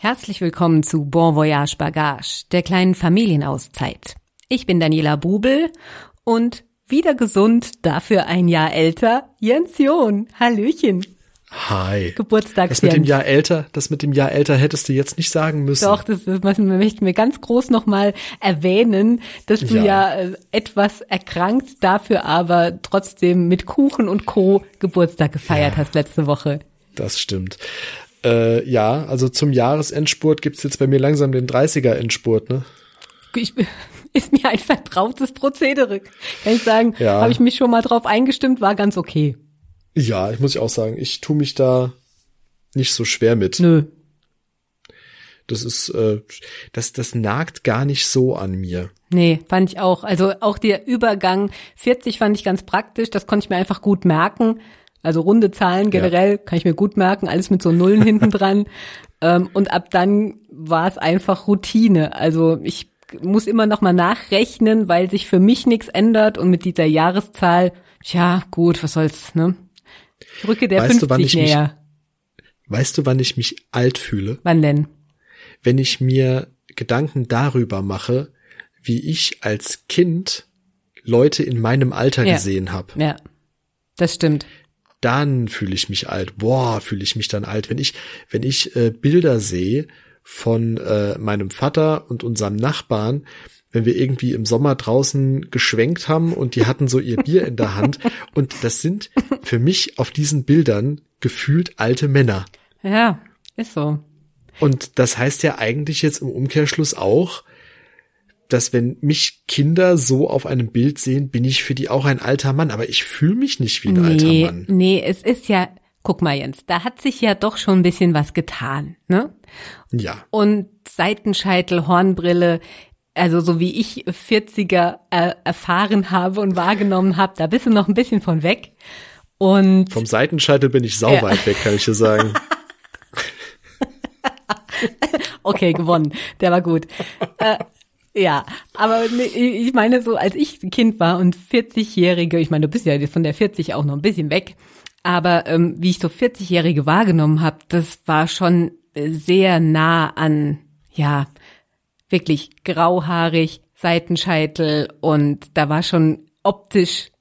Herzlich willkommen zu Bon Voyage Bagage, der kleinen Familienauszeit. Ich bin Daniela Bubel und wieder gesund, dafür ein Jahr älter, Jens John. Hallöchen. Hi. Geburtstags das mit dem Jahr älter hättest du jetzt nicht sagen müssen. Doch, das möchte mir ganz groß nochmal erwähnen, dass du ja etwas erkrankt, dafür aber trotzdem mit Kuchen und Co. Geburtstag gefeiert hast letzte Woche. Das stimmt. Also zum Jahresendspurt gibt's jetzt bei mir langsam den 30er-Endspurt, ne? Ist mir ein vertrautes Prozedere. Kann ich sagen, habe ich mich schon mal drauf eingestimmt, war ganz okay. Ja, ich muss auch sagen, ich tue mich da nicht so schwer mit. Nö. Das ist, das nagt gar nicht so an mir. Nee, fand ich auch. Also auch der Übergang 40 fand ich ganz praktisch, das konnte ich mir einfach gut merken. Also runde Zahlen generell kann ich mir gut merken, alles mit so Nullen hinten dran. Und ab dann war es einfach Routine. Also ich muss immer noch mal nachrechnen, weil sich für mich nichts ändert. Und mit dieser Jahreszahl, tja, gut, was soll's, ne? Ich rücke der 50 näher. Weißt du, wann ich mich alt fühle? Wann denn? Wenn ich mir Gedanken darüber mache, wie ich als Kind Leute in meinem Alter gesehen habe. Ja, das stimmt. Dann fühle ich mich alt. Fühle ich mich dann alt. Wenn ich Bilder sehe von meinem Vater und unserem Nachbarn, wenn wir irgendwie im Sommer draußen geschwenkt haben und die hatten so ihr Bier in der Hand und das sind für mich auf diesen Bildern gefühlt alte Männer. Ja, ist so. Und das heißt ja eigentlich jetzt im Umkehrschluss auch, dass wenn mich Kinder so auf einem Bild sehen, bin ich für die auch ein alter Mann. Aber ich fühle mich nicht wie ein alter Mann. Nee, es ist ja, guck mal Jens, da hat sich ja doch schon ein bisschen was getan, ne? Ja. Und Seitenscheitel, Hornbrille, also so wie ich 40er erfahren habe und wahrgenommen habe, da bist du noch ein bisschen von weg. Und vom Seitenscheitel bin ich sauweit weg, kann ich dir sagen. Okay, gewonnen. Der war gut. Ja, aber ich meine so, als ich Kind war und 40-Jährige, ich meine, du bist ja von der 40 auch noch ein bisschen weg, aber wie ich so 40-Jährige wahrgenommen habe, das war schon sehr nah an, ja, wirklich grauhaarig, Seitenscheitel und da war schon optisch,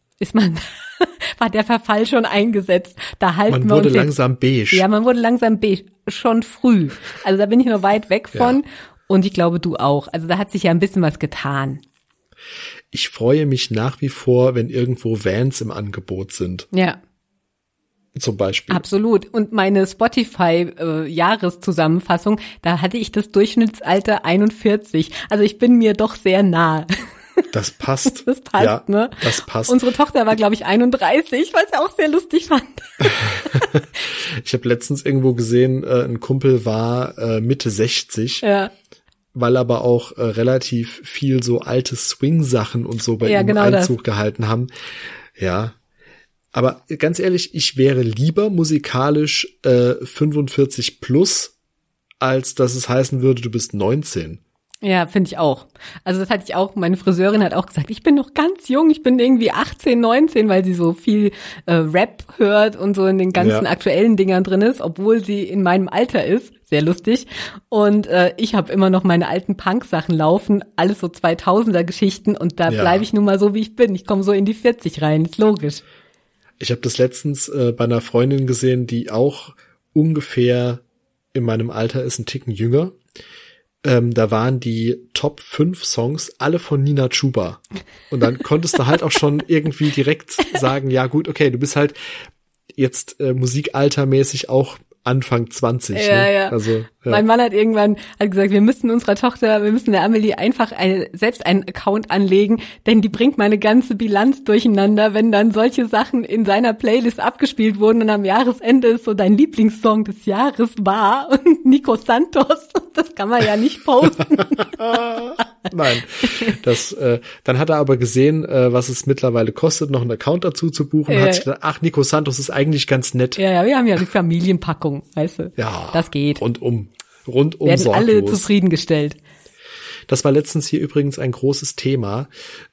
war der Verfall schon eingesetzt. Da halten man wir uns wurde langsam beige. Ja, man wurde langsam beige, schon früh. Also da bin ich noch weit weg von. Ja. Und ich glaube, du auch. Also da hat sich ja ein bisschen was getan. Ich freue mich nach wie vor, wenn irgendwo Vans im Angebot sind. Ja. Zum Beispiel. Absolut. Und meine Spotify-Jahreszusammenfassung, da hatte ich das Durchschnittsalter 41. Also ich bin mir doch sehr nah. Das passt. Das passt, ja, ne? Das passt. Unsere Tochter war, glaube ich, 31, was ich auch sehr lustig fand. Ich habe letztens irgendwo gesehen, ein Kumpel war Mitte 60. Ja. Weil aber auch relativ viel so alte Swing-Sachen und so bei ihm Einzug gehalten haben. Ja, aber ganz ehrlich, ich wäre lieber musikalisch 45 plus, als dass es heißen würde, du bist 19. Ja, finde ich auch. Also das hatte ich auch, meine Friseurin hat auch gesagt, ich bin noch ganz jung, ich bin irgendwie 18, 19, weil sie so viel Rap hört und so in den ganzen aktuellen Dingern drin ist, obwohl sie in meinem Alter ist. Sehr lustig. Und ich habe immer noch meine alten Punk-Sachen laufen, alles so 2000er-Geschichten und da bleibe ich nun mal so, wie ich bin. Ich komme so in die 40 rein, ist logisch. Ich habe das letztens bei einer Freundin gesehen, die auch ungefähr in meinem Alter ist, ein Ticken jünger. Da waren die Top 5 Songs alle von Nina Chuba. Und dann konntest du halt auch schon irgendwie direkt sagen, ja gut, okay, du bist halt jetzt musikaltermäßig auch Anfang 20. Ja, ne? ja. Also, Mein Mann hat irgendwann gesagt, wir müssen der Amelie einfach selbst einen Account anlegen, denn die bringt meine ganze Bilanz durcheinander, wenn dann solche Sachen in seiner Playlist abgespielt wurden und am Jahresende ist so dein Lieblingssong des Jahres war und Nico Santos. Das kann man ja nicht posten. Nein, dann hat er aber gesehen, was es mittlerweile kostet, noch einen Account dazu zu buchen, hat sich gedacht, ach, Nico Santos ist eigentlich ganz nett. Ja, wir haben ja die Familienpackung, weißt du. Ja, das geht. Rundum werden sorglos. alle zufriedengestellt. Das war letztens hier übrigens ein großes Thema,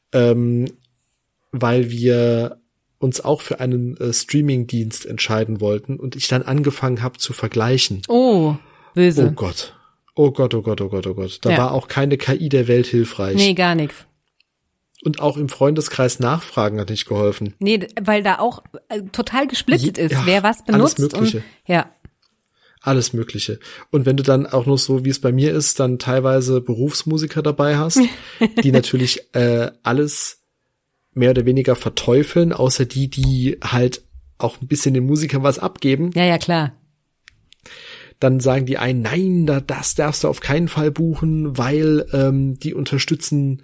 weil wir uns auch für einen Streaming-Dienst entscheiden wollten und ich dann angefangen habe zu vergleichen. Oh, böse. Oh Gott. Oh Gott, oh Gott, oh Gott, oh Gott. Da war auch keine KI der Welt hilfreich. Nee, gar nichts. Und auch im Freundeskreis nachfragen hat nicht geholfen. Nee, weil da auch total gesplittet ist, wer was benutzt. Alles Mögliche. Alles Mögliche. Und wenn du dann auch noch so, wie es bei mir ist, dann teilweise Berufsmusiker dabei hast, die natürlich alles mehr oder weniger verteufeln, außer die halt auch ein bisschen den Musikern was abgeben. Ja, klar. Dann sagen die einen, nein, das darfst du auf keinen Fall buchen, weil die unterstützen,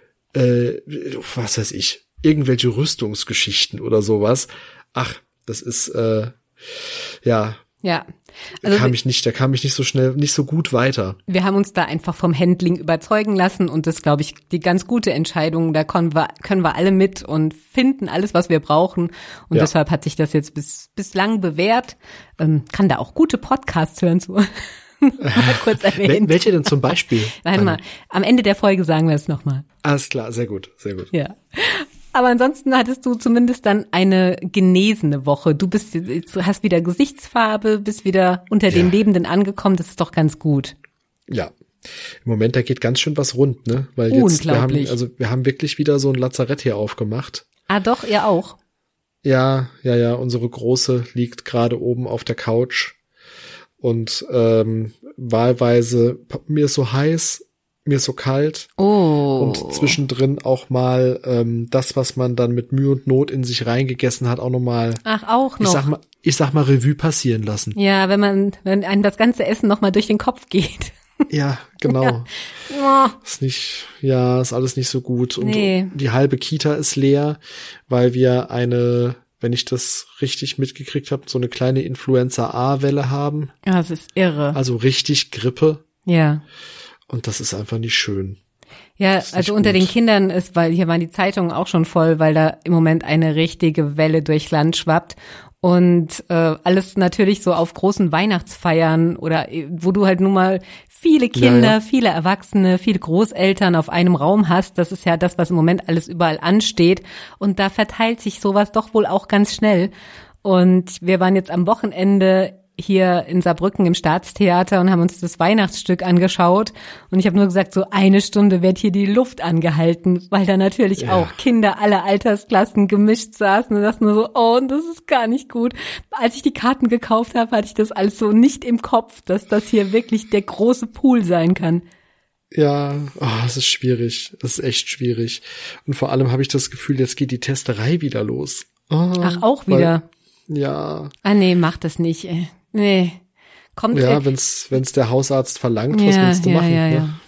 was weiß ich, irgendwelche Rüstungsgeschichten oder sowas. Ach, das ist, ja. Also da kam ich nicht so schnell, nicht so gut weiter. Wir haben uns da einfach vom Handling überzeugen lassen und das, glaube ich, die ganz gute Entscheidung. Da können wir alle mit und finden alles, was wir brauchen. Und deshalb hat sich das jetzt bislang bewährt. Kann da auch gute Podcasts hören zu. Mal kurz erwähnen. Welche denn zum Beispiel? Warte mal, am Ende der Folge sagen wir es nochmal. Alles klar, sehr gut, sehr gut. Ja. Aber ansonsten hattest du zumindest dann eine genesene Woche. Du hast wieder Gesichtsfarbe, bist wieder unter den Lebenden angekommen. Das ist doch ganz gut. Ja. Im Moment, da geht ganz schön was rund, ne? Weil jetzt, wir haben wirklich wieder so ein Lazarett hier aufgemacht. Ah, doch, ihr auch? Ja. Unsere Große liegt gerade oben auf der Couch und wahlweise, mir ist so heiß, mir ist so kalt. Oh. Und zwischendrin auch mal das, was man dann mit Mühe und Not in sich reingegessen hat, auch nochmal. Ach, auch noch. Ich sag mal Revue passieren lassen. Ja, wenn einem das ganze Essen nochmal durch den Kopf geht. Ja, genau. Ja. Ist alles nicht so gut. Und nee. Die halbe Kita ist leer, weil wir wenn ich das richtig mitgekriegt habe, so eine kleine Influenza-A-Welle haben. Ja, das ist irre. Also richtig Grippe. Ja. Und das ist einfach nicht schön. Ja, also unter den Kindern weil hier waren die Zeitungen auch schon voll, weil da im Moment eine richtige Welle durchs Land schwappt. Und alles natürlich so auf großen Weihnachtsfeiern oder wo du halt nun mal viele Kinder, viele Erwachsene, viele Großeltern auf einem Raum hast. Das ist ja das, was im Moment alles überall ansteht. Und da verteilt sich sowas doch wohl auch ganz schnell. Und wir waren jetzt am Wochenende hier in Saarbrücken im Staatstheater und haben uns das Weihnachtsstück angeschaut. Und ich habe nur gesagt, so 1 Stunde wird hier die Luft angehalten, weil da natürlich auch Kinder aller Altersklassen gemischt saßen und das nur so, oh, das ist gar nicht gut. Als ich die Karten gekauft habe, hatte ich das alles so nicht im Kopf, dass das hier wirklich der große Pool sein kann. Ja, es ist schwierig. Das ist echt schwierig. Und vor allem habe ich das Gefühl, jetzt geht die Testerei wieder los. Ach, auch wieder? Ja. Ah, nee, mach das nicht, ey. Nee. Kommt wenn's der Hausarzt verlangt, was willst du machen?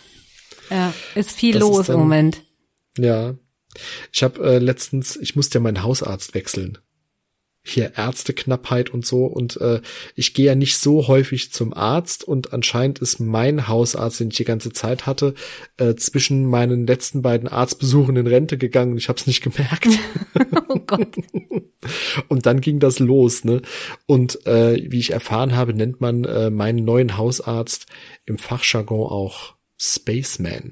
Ja, ist viel los im Moment. Ja. Ich habe ich musste ja meinen Hausarzt wechseln. Hier Ärzteknappheit und so und ich gehe ja nicht so häufig zum Arzt und anscheinend ist mein Hausarzt, den ich die ganze Zeit hatte, zwischen meinen letzten beiden Arztbesuchen in Rente gegangen und ich habe es nicht gemerkt. Oh Gott. Und dann ging das los, ne? Und wie ich erfahren habe, nennt man meinen neuen Hausarzt im Fachjargon auch Spaceman.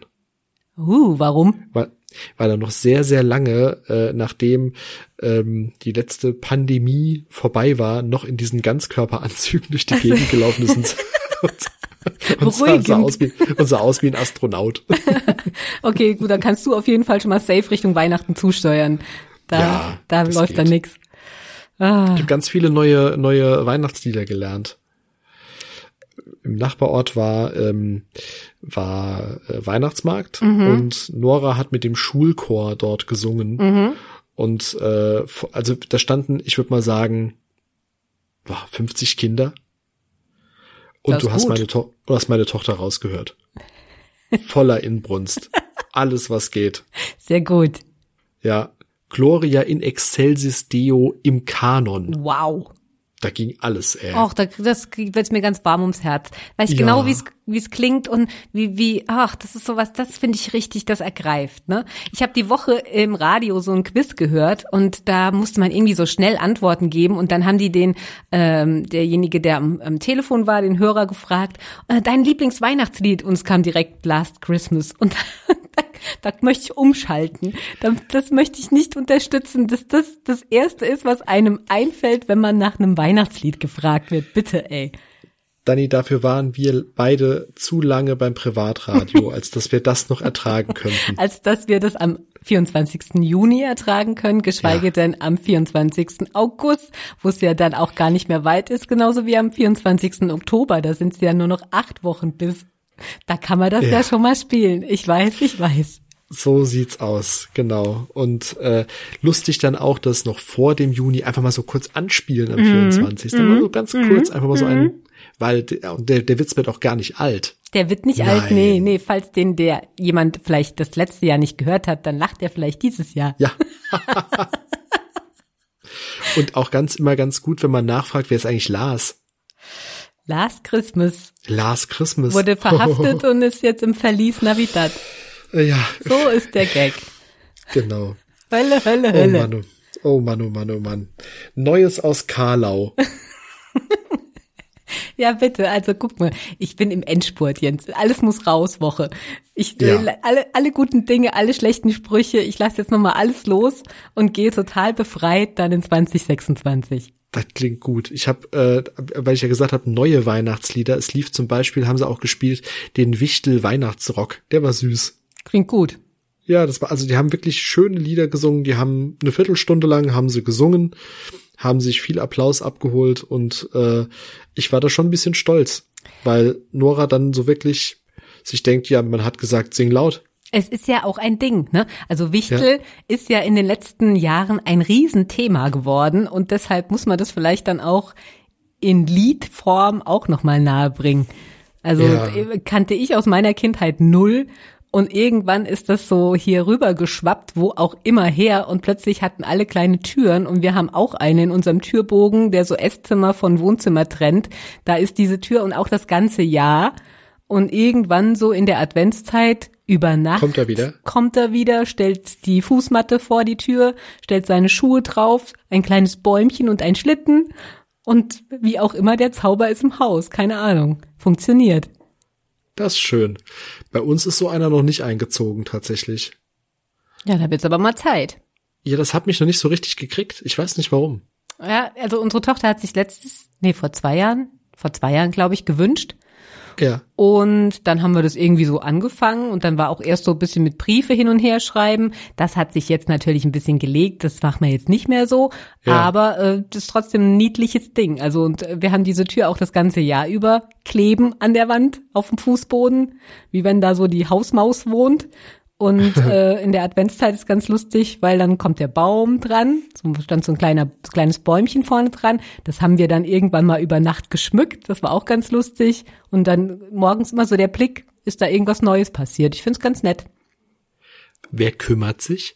Warum? Weil er noch sehr, sehr lange, nachdem die letzte Pandemie vorbei war, noch in diesen Ganzkörperanzügen durch die Gegend gelaufen ist und sah aus wie ein Astronaut. Okay, gut, dann kannst du auf jeden Fall schon mal safe Richtung Weihnachten zusteuern. Da läuft dann nix. Ich habe ganz viele neue Weihnachtslieder gelernt. Im Nachbarort war Weihnachtsmarkt und Nora hat mit dem Schulchor dort gesungen. Und also da standen, ich würde mal sagen, 50 Kinder. Und du hast meine Tochter rausgehört. Voller Inbrunst. Alles, was geht. Sehr gut. Ja. Gloria in excelsis Deo im Kanon. Wow. Da ging alles, ey. Och, das wird's mir ganz warm ums Herz. Weiß ich genau, wie es klingt und das ist sowas, das finde ich richtig, das ergreift, ne? Ich habe die Woche im Radio so ein Quiz gehört und da musste man irgendwie so schnell Antworten geben und dann haben die derjenige, der am Telefon war, den Hörer gefragt, dein Lieblingsweihnachtslied, und es kam direkt Last Christmas und da möchte ich umschalten. Das möchte ich nicht unterstützen, dass das Erste ist, was einem einfällt, wenn man nach einem Weihnachtslied gefragt wird. Bitte, ey. Dani, dafür waren wir beide zu lange beim Privatradio, als dass wir das noch ertragen könnten. Als dass wir das am 24. Juni ertragen können, geschweige denn am 24. August, wo es ja dann auch gar nicht mehr weit ist, genauso wie am 24. Oktober. Da sind es ja nur noch 8 Wochen bis. Da kann man das ja schon mal spielen. Ich weiß. So sieht's aus, genau. Und lustig dann auch, dass noch vor dem Juni einfach mal so kurz anspielen am 24. Dann mal so ganz kurz einfach mal so einen, weil der Witz wird auch gar nicht alt. Der wird nicht alt, nee, falls der jemand vielleicht das letzte Jahr nicht gehört hat, dann lacht er vielleicht dieses Jahr. Ja. Und auch immer ganz gut, wenn man nachfragt, wer ist eigentlich Lars? Last Christmas. Last Christmas. Wurde verhaftet und ist jetzt im Verlies Navidad. Ja. So ist der Gag. Genau. Hölle. Oh Mann. Neues aus Karlau. Ja, bitte, also guck mal, ich bin im Endspurt, Jens. Alles muss raus, Woche. Alle guten Dinge, alle schlechten Sprüche, ich lasse jetzt nochmal alles los und gehe total befreit dann in 2026. Das klingt gut. Ich habe, weil ich ja gesagt habe, neue Weihnachtslieder. Es lief zum Beispiel, haben sie auch gespielt, den Wichtel Weihnachtsrock. Der war süß. Klingt gut. Ja, die haben wirklich schöne Lieder gesungen. Die haben eine Viertelstunde lang haben sie gesungen, haben sich viel Applaus abgeholt und ich war da schon ein bisschen stolz, weil Nora dann so wirklich sich denkt, ja, man hat gesagt, sing laut. Es ist ja auch ein Ding, ne? Also Wichtel ist ja in den letzten Jahren ein Riesenthema geworden und deshalb muss man das vielleicht dann auch in Liedform auch nochmal nahebringen. Also kannte ich aus meiner Kindheit null. Und irgendwann ist das so hier rüber geschwappt, wo auch immer her. Und plötzlich hatten alle kleine Türen. Und wir haben auch eine in unserem Türbogen, der so Esszimmer von Wohnzimmer trennt. Da ist diese Tür und auch das ganze Jahr. Und irgendwann so in der Adventszeit über Nacht kommt er wieder, stellt die Fußmatte vor die Tür, stellt seine Schuhe drauf, ein kleines Bäumchen und ein Schlitten. Und wie auch immer, der Zauber ist im Haus. Keine Ahnung. Funktioniert. Das ist schön. Bei uns ist so einer noch nicht eingezogen, tatsächlich. Ja, da wird's aber mal Zeit. Ja, das hat mich noch nicht so richtig gekriegt. Ich weiß nicht warum. Ja, also unsere Tochter hat sich vor 2 Jahren, glaube ich, gewünscht. Ja. Und dann haben wir das irgendwie so angefangen und dann war auch erst so ein bisschen mit Briefe hin und her schreiben. Das hat sich jetzt natürlich ein bisschen gelegt, das macht man jetzt nicht mehr so, aber das ist trotzdem ein niedliches Ding. Also und wir haben diese Tür auch das ganze Jahr über kleben an der Wand auf dem Fußboden, wie wenn da so die Hausmaus wohnt. Und in der Adventszeit ist ganz lustig, weil dann kommt der Baum dran, so stand so ein kleines Bäumchen vorne dran. Das haben wir dann irgendwann mal über Nacht geschmückt, das war auch ganz lustig. Und dann morgens immer so der Blick, ist da irgendwas Neues passiert. Ich find's ganz nett. Wer kümmert sich?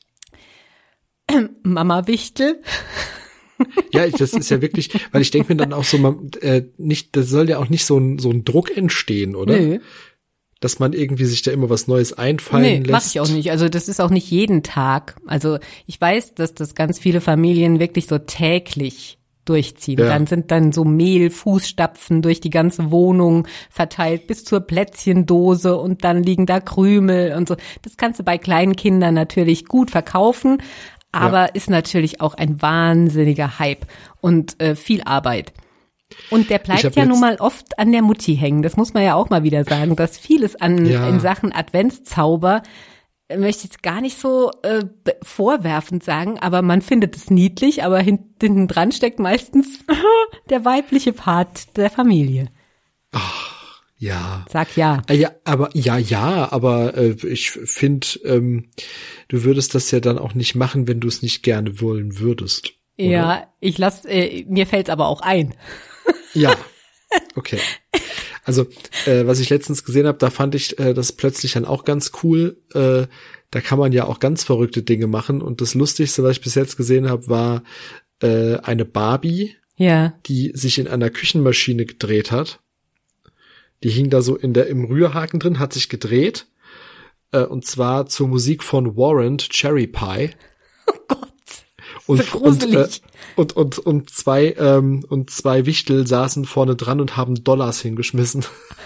Mama Wichtel. Ja, das ist ja wirklich, weil ich denke mir dann auch so, das soll ja auch nicht so ein Druck entstehen, oder? Nö. Dass man irgendwie sich da immer was Neues einfallen lässt. Nee, mach ich auch nicht. Also das ist auch nicht jeden Tag. Also ich weiß, dass das ganz viele Familien wirklich so täglich durchziehen. Ja. Dann sind dann so Mehlfußstapfen durch die ganze Wohnung verteilt bis zur Plätzchendose und dann liegen da Krümel und so. Das kannst du bei kleinen Kindern natürlich gut verkaufen, aber ist natürlich auch ein wahnsinniger Hype und viel Arbeit. Und der bleibt ja nun mal oft an der Mutti hängen. Das muss man ja auch mal wieder sagen, dass vieles in Sachen Adventszauber, möchte ich jetzt gar nicht so vorwerfend sagen, aber man findet es niedlich, aber hinten dran steckt meistens der weibliche Part der Familie. Ach, ja. Sag ja. Aber ich finde, du würdest das ja dann auch nicht machen, wenn du es nicht gerne wollen würdest. Oder? Ja, mir fällt's aber auch ein. Ja, okay. Also, was ich letztens gesehen habe, da fand ich das plötzlich dann auch ganz cool. Da kann man ja auch ganz verrückte Dinge machen. Und das Lustigste, was ich bis jetzt gesehen habe, war eine Barbie, die sich in einer Küchenmaschine gedreht hat. Die hing da so im Rührhaken drin, hat sich gedreht. Und zwar zur Musik von Warrant, Cherry Pie. Oh Gott. Und, so gruselig. Und zwei Wichtel saßen vorne dran und haben Dollars hingeschmissen.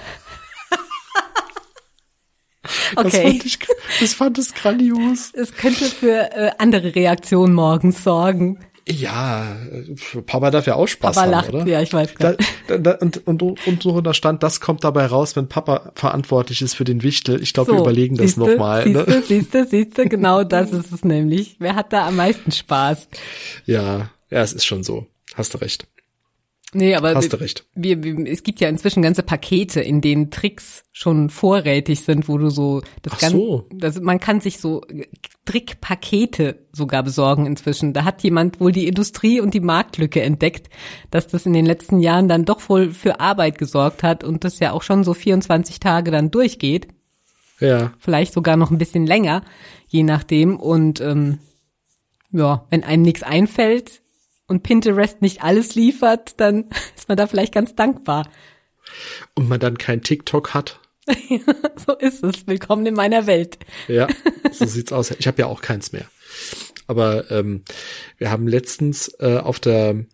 Okay. Das fand ich grandios. Es könnte für andere Reaktionen morgens sorgen. Ja, Papa darf ja auch Spaß Papa haben, lacht, oder? ja, ich weiß gar nicht. Und so da stand, das kommt dabei raus, wenn Papa verantwortlich ist für den Wichtel. Ich glaube, wir überlegen das nochmal. Ne? Siehste, genau das ist es nämlich. Wer hat da am meisten Spaß? Ja, es ist schon so. Hast du recht. Nee, aber Hast du recht. Es gibt ja inzwischen ganze Pakete, in denen Tricks schon vorrätig sind, wo du so man kann sich so Trickpakete sogar besorgen inzwischen. Da hat jemand wohl die Industrie und die Marktlücke entdeckt, dass das in den letzten Jahren dann doch wohl für Arbeit gesorgt hat und das ja auch schon so 24 Tage dann durchgeht. Ja. Vielleicht sogar noch ein bisschen länger, je nachdem. Und wenn einem nichts einfällt und Pinterest nicht alles liefert, dann ist man da vielleicht ganz dankbar. Und man dann kein TikTok hat. So ist es. Willkommen in meiner Welt. Ja, so sieht's aus. Ich habe ja auch keins mehr. Aber wir haben letztens auf der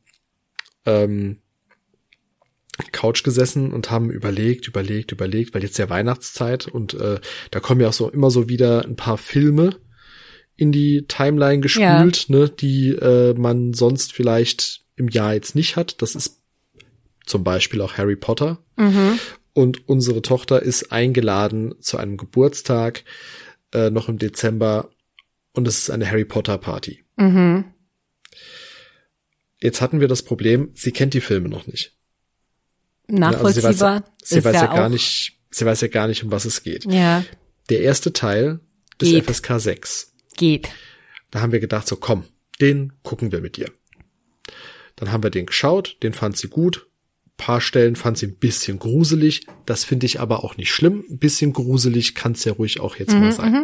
Couch gesessen und haben überlegt, weil jetzt ja Weihnachtszeit und da kommen ja auch so immer so wieder ein paar Filme in die Timeline gespült, ne, die man sonst vielleicht im Jahr jetzt nicht hat. Das ist zum Beispiel auch Harry Potter. Mhm. Und unsere Tochter ist eingeladen zu einem Geburtstag noch im Dezember und es ist eine Harry Potter Party. Mhm. Jetzt hatten wir das Problem, sie kennt die Filme noch nicht. Nachvollziehbar. Also sie weiß ja gar nicht, um was es geht. Ja. Der erste Teil des FSK 6. Geht. Da haben wir gedacht, so komm, den gucken wir mit dir. Dann haben wir den geschaut, den fand sie gut. Ein paar Stellen fand sie ein bisschen gruselig. Das finde ich aber auch nicht schlimm. Ein bisschen gruselig kann es ja ruhig auch jetzt mal sein.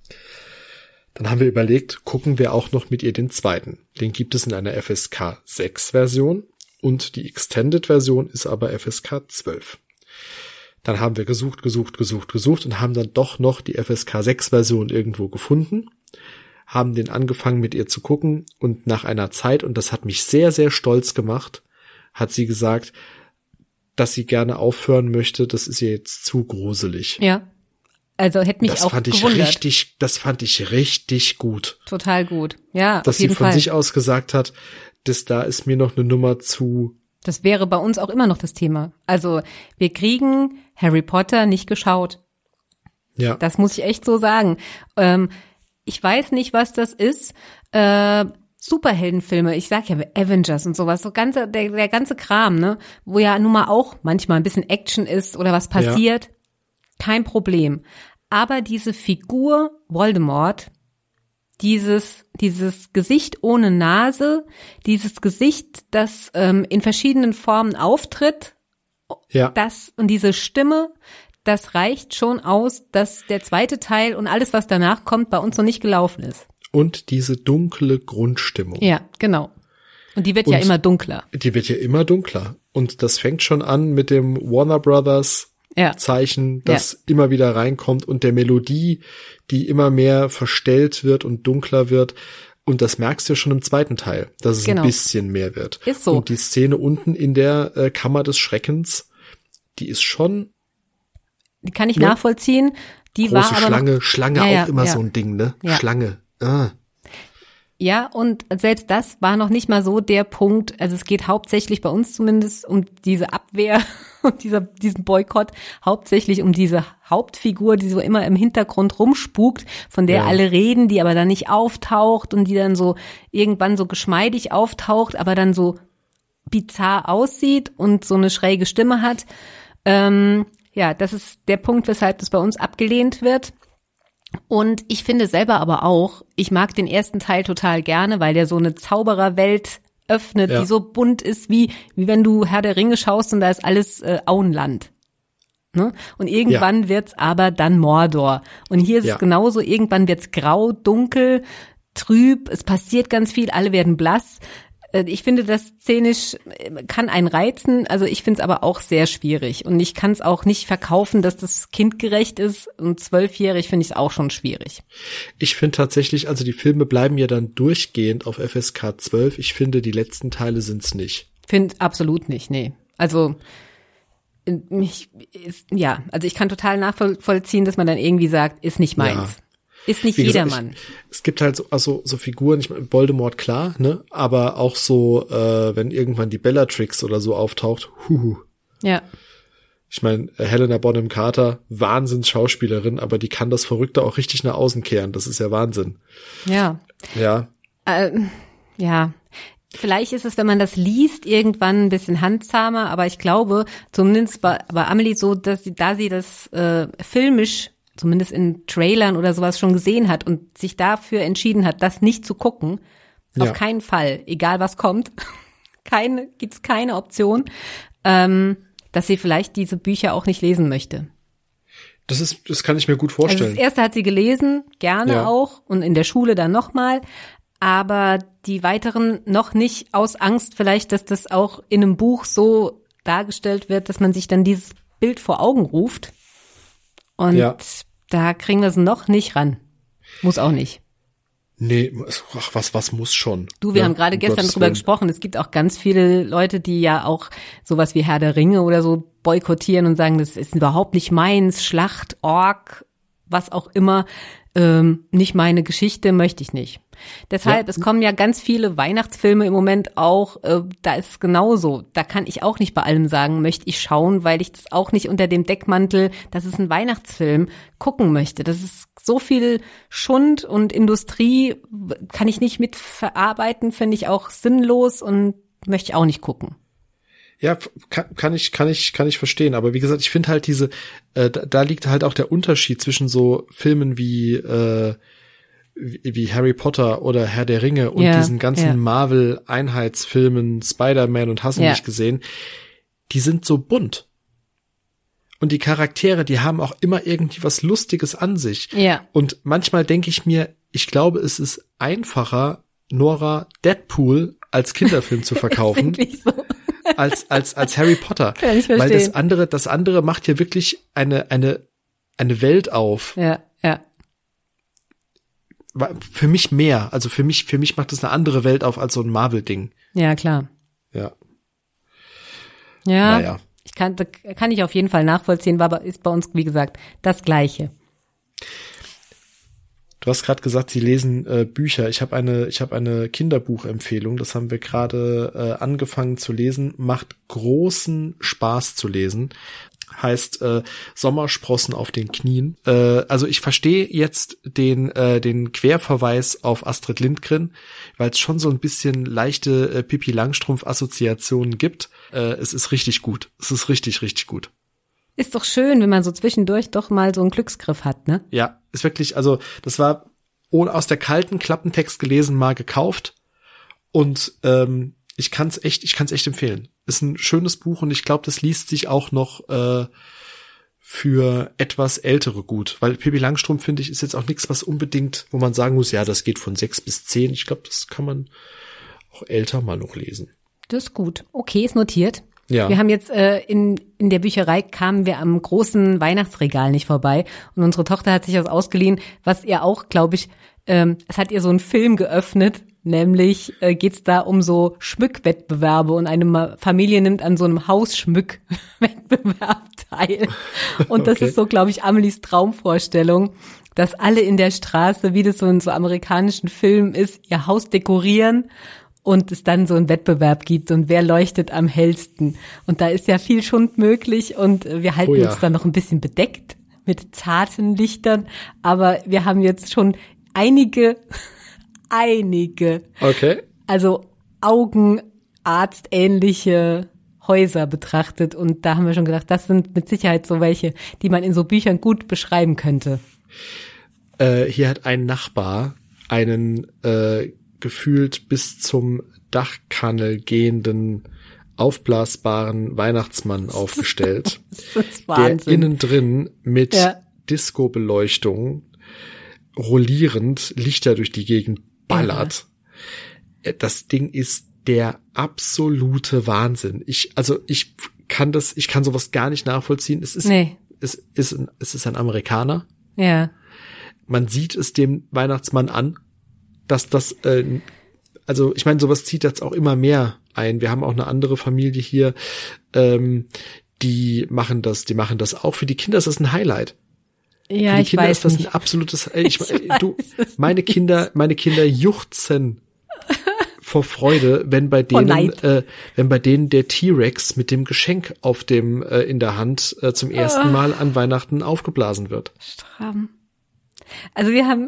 Dann haben wir überlegt, gucken wir auch noch mit ihr den zweiten. Den gibt es in einer FSK 6 Version und die Extended Version ist aber FSK 12. Dann haben wir gesucht und haben dann doch noch die FSK 6 Version irgendwo gefunden. Haben den angefangen mit ihr zu gucken und nach einer Zeit, und das hat mich sehr, sehr stolz gemacht, hat sie gesagt, dass sie gerne aufhören möchte, das ist ihr jetzt zu gruselig. Ja, also hätte mich auch gewundert. Das fand ich richtig gut. Total gut, ja, dass auf jeden Fall. Dass sie von sich aus gesagt hat, da ist mir noch eine Nummer zu. Das wäre bei uns auch immer noch das Thema. Also wir kriegen Harry Potter nicht geschaut. Ja. Das muss ich echt so sagen. Ich weiß nicht, was das ist. Superheldenfilme, ich sag ja Avengers und sowas, so der ganze Kram, ne, wo ja nun mal auch manchmal ein bisschen Action ist oder was passiert, kein Problem. Aber diese Figur Voldemort, dieses Gesicht ohne Nase, dieses Gesicht, das in verschiedenen Formen auftritt, und diese Stimme, das reicht schon aus, dass der zweite Teil und alles, was danach kommt, bei uns noch nicht gelaufen ist. Und diese dunkle Grundstimmung. Ja, genau. Und die wird ja immer dunkler. Die wird ja immer dunkler. Und das fängt schon an mit dem Warner Brothers Zeichen, das immer wieder reinkommt und der Melodie, die immer mehr verstellt wird und dunkler wird. Und das merkst du ja schon im zweiten Teil, dass es ein bisschen mehr wird. Ist so. Und die Szene unten in der Kammer des Schreckens, die ist schon. Die kann ich nachvollziehen. Die große war aber Schlange auch immer so ein Ding, ne? Ja. Schlange. Ja, und selbst das war noch nicht mal so der Punkt, also es geht hauptsächlich bei uns zumindest um diese Abwehr und diesen Boykott, hauptsächlich um diese Hauptfigur, die so immer im Hintergrund rumspukt, von der alle reden, die aber dann nicht auftaucht und die dann so irgendwann so geschmeidig auftaucht, aber dann so bizarr aussieht und so eine schräge Stimme hat. Das ist der Punkt, weshalb das bei uns abgelehnt wird. Und ich finde selber aber auch, ich mag den ersten Teil total gerne, weil der so eine Zaubererwelt öffnet, die so bunt ist, wie wenn du Herr der Ringe schaust und da ist alles Auenland. Ne? Und irgendwann wird's aber dann Mordor. Und hier ist es genauso, irgendwann wird's grau, dunkel, trüb, es passiert ganz viel, alle werden blass. Ich finde, das szenisch kann einen reizen, also ich finde es aber auch sehr schwierig und ich kann es auch nicht verkaufen, dass das kindgerecht ist und 12-jährig finde ich es auch schon schwierig. Ich finde tatsächlich, also die Filme bleiben ja dann durchgehend auf FSK 12, ich finde, die letzten Teile sind's nicht. Finde absolut nicht, nee. Also ich kann total nachvollziehen, dass man dann irgendwie sagt, ist nicht meins. Ist nicht Wie gesagt, jedermann. Es gibt halt so Figuren, ich meine, Voldemort, klar, ne? Aber auch so, wenn irgendwann die Bellatrix oder so auftaucht, Ja. Ich meine, Helena Bonham Carter, Wahnsinns-Schauspielerin, aber die kann das Verrückte auch richtig nach außen kehren. Das ist ja Wahnsinn. Ja. Ja. Ja. Vielleicht ist es, wenn man das liest, irgendwann ein bisschen handzahmer, aber ich glaube, zumindest bei Amelie so, dass sie das filmisch, zumindest in Trailern oder sowas schon gesehen hat und sich dafür entschieden hat, das nicht zu gucken. Ja. Auf keinen Fall, egal was kommt. Gibt's keine Option, dass sie vielleicht diese Bücher auch nicht lesen möchte. Das kann ich mir gut vorstellen. Also das erste hat sie gelesen, gerne auch, und in der Schule dann nochmal. Aber die weiteren noch nicht, aus Angst vielleicht, dass das auch in einem Buch so dargestellt wird, dass man sich dann dieses Bild vor Augen ruft. Und da kriegen wir es noch nicht ran. Muss auch nicht. Nee, was muss schon. Du, wir haben gerade gestern drüber gesprochen. Es gibt auch ganz viele Leute, die ja auch sowas wie Herr der Ringe oder so boykottieren und sagen, das ist überhaupt nicht meins, Schlacht, Ork, was auch immer. Nicht meine Geschichte, möchte ich nicht. Deshalb, es kommen ja ganz viele Weihnachtsfilme im Moment auch, da ist es genauso. Da kann ich auch nicht bei allem sagen, möchte ich schauen, weil ich das auch nicht unter dem Deckmantel, das ist ein Weihnachtsfilm, gucken möchte. Das ist so viel Schund und Industrie, kann ich nicht mit verarbeiten, finde ich auch sinnlos und möchte ich auch nicht gucken. Ja, kann ich verstehen. Aber wie gesagt, ich finde halt da liegt halt auch der Unterschied zwischen so Filmen wie Harry Potter oder Herr der Ringe und diesen ganzen Marvel-Einheitsfilmen, Spider-Man und hast du nicht gesehen. Die sind so bunt. Und die Charaktere, die haben auch immer irgendwie was Lustiges an sich. Ja. Und manchmal denke ich mir, ich glaube, es ist einfacher, Nora Deadpool als Kinderfilm zu verkaufen. So. als Harry Potter. Kann ich verstehen. Weil das andere macht ja wirklich eine Welt auf. Ja. Für mich mehr. Also für mich macht es eine andere Welt auf als so ein Marvel-Ding. Ja, klar. Ja. Ja. Naja. Kann ich auf jeden Fall nachvollziehen, aber ist bei uns, wie gesagt, das Gleiche. Du hast gerade gesagt, Sie lesen Bücher. Ich habe eine Kinderbuchempfehlung. Das haben wir gerade angefangen zu lesen. Macht großen Spaß zu lesen. Heißt Sommersprossen auf den Knien. Also ich verstehe jetzt den Querverweis auf Astrid Lindgren, weil es schon so ein bisschen leichte Pippi Langstrumpf-Assoziationen gibt. Es ist richtig gut. Es ist richtig, richtig gut. Ist doch schön, wenn man so zwischendurch doch mal so einen Glücksgriff hat, ne? Ja, ist wirklich, also das war ohne aus der kalten Klappentext gelesen, mal gekauft und ich kann's echt empfehlen. Ist ein schönes Buch und ich glaube, das liest sich auch noch für etwas Ältere gut, weil Pippi Langstrumpf, finde ich, ist jetzt auch nichts, was unbedingt, wo man sagen muss, ja, das geht von 6 bis 10. Ich glaube, das kann man auch älter mal noch lesen. Das ist gut. Okay, ist notiert. Ja. Wir haben jetzt in der Bücherei kamen wir am großen Weihnachtsregal nicht vorbei und unsere Tochter hat sich das ausgeliehen, was ihr auch, glaube ich, es hat ihr so einen Film geöffnet, nämlich geht's da um so Schmückwettbewerbe und eine Familie nimmt an so einem Hausschmückwettbewerb teil. Und das ist so, glaube ich, Amelies Traumvorstellung, dass alle in der Straße, wie das so in so amerikanischen Filmen ist, ihr Haus dekorieren und es dann so einen Wettbewerb gibt und wer leuchtet am hellsten. Und da ist ja viel Schund möglich und wir halten uns da noch ein bisschen bedeckt mit zarten Lichtern, aber wir haben jetzt schon einige, okay, also augenarztähnliche Häuser betrachtet und da haben wir schon gedacht, das sind mit Sicherheit so welche, die man in so Büchern gut beschreiben könnte. Hier hat ein Nachbar einen gefühlt bis zum Dachkannel gehenden aufblasbaren Weihnachtsmann aufgestellt, das ist Wahnsinn. Der innen drin mit Disco-Beleuchtung rollierend Lichter durch die Gegend ballert. Ja. Das Ding ist der absolute Wahnsinn. Ich kann sowas gar nicht nachvollziehen. Es ist ein Amerikaner. Ja. Man sieht es dem Weihnachtsmann an, dass das, also ich meine, sowas zieht jetzt auch immer mehr ein. Wir haben auch eine andere Familie hier, die machen das auch. Für die Kinder ist das ein Highlight. Ja, Für die ich Kinder weiß ist das nicht. ein absolutes, meine Kinder juchzen vor Freude, wenn bei Neid. denen der T-Rex mit dem Geschenk auf dem in der Hand zum ersten Mal an Weihnachten aufgeblasen wird. Straben. Also wir haben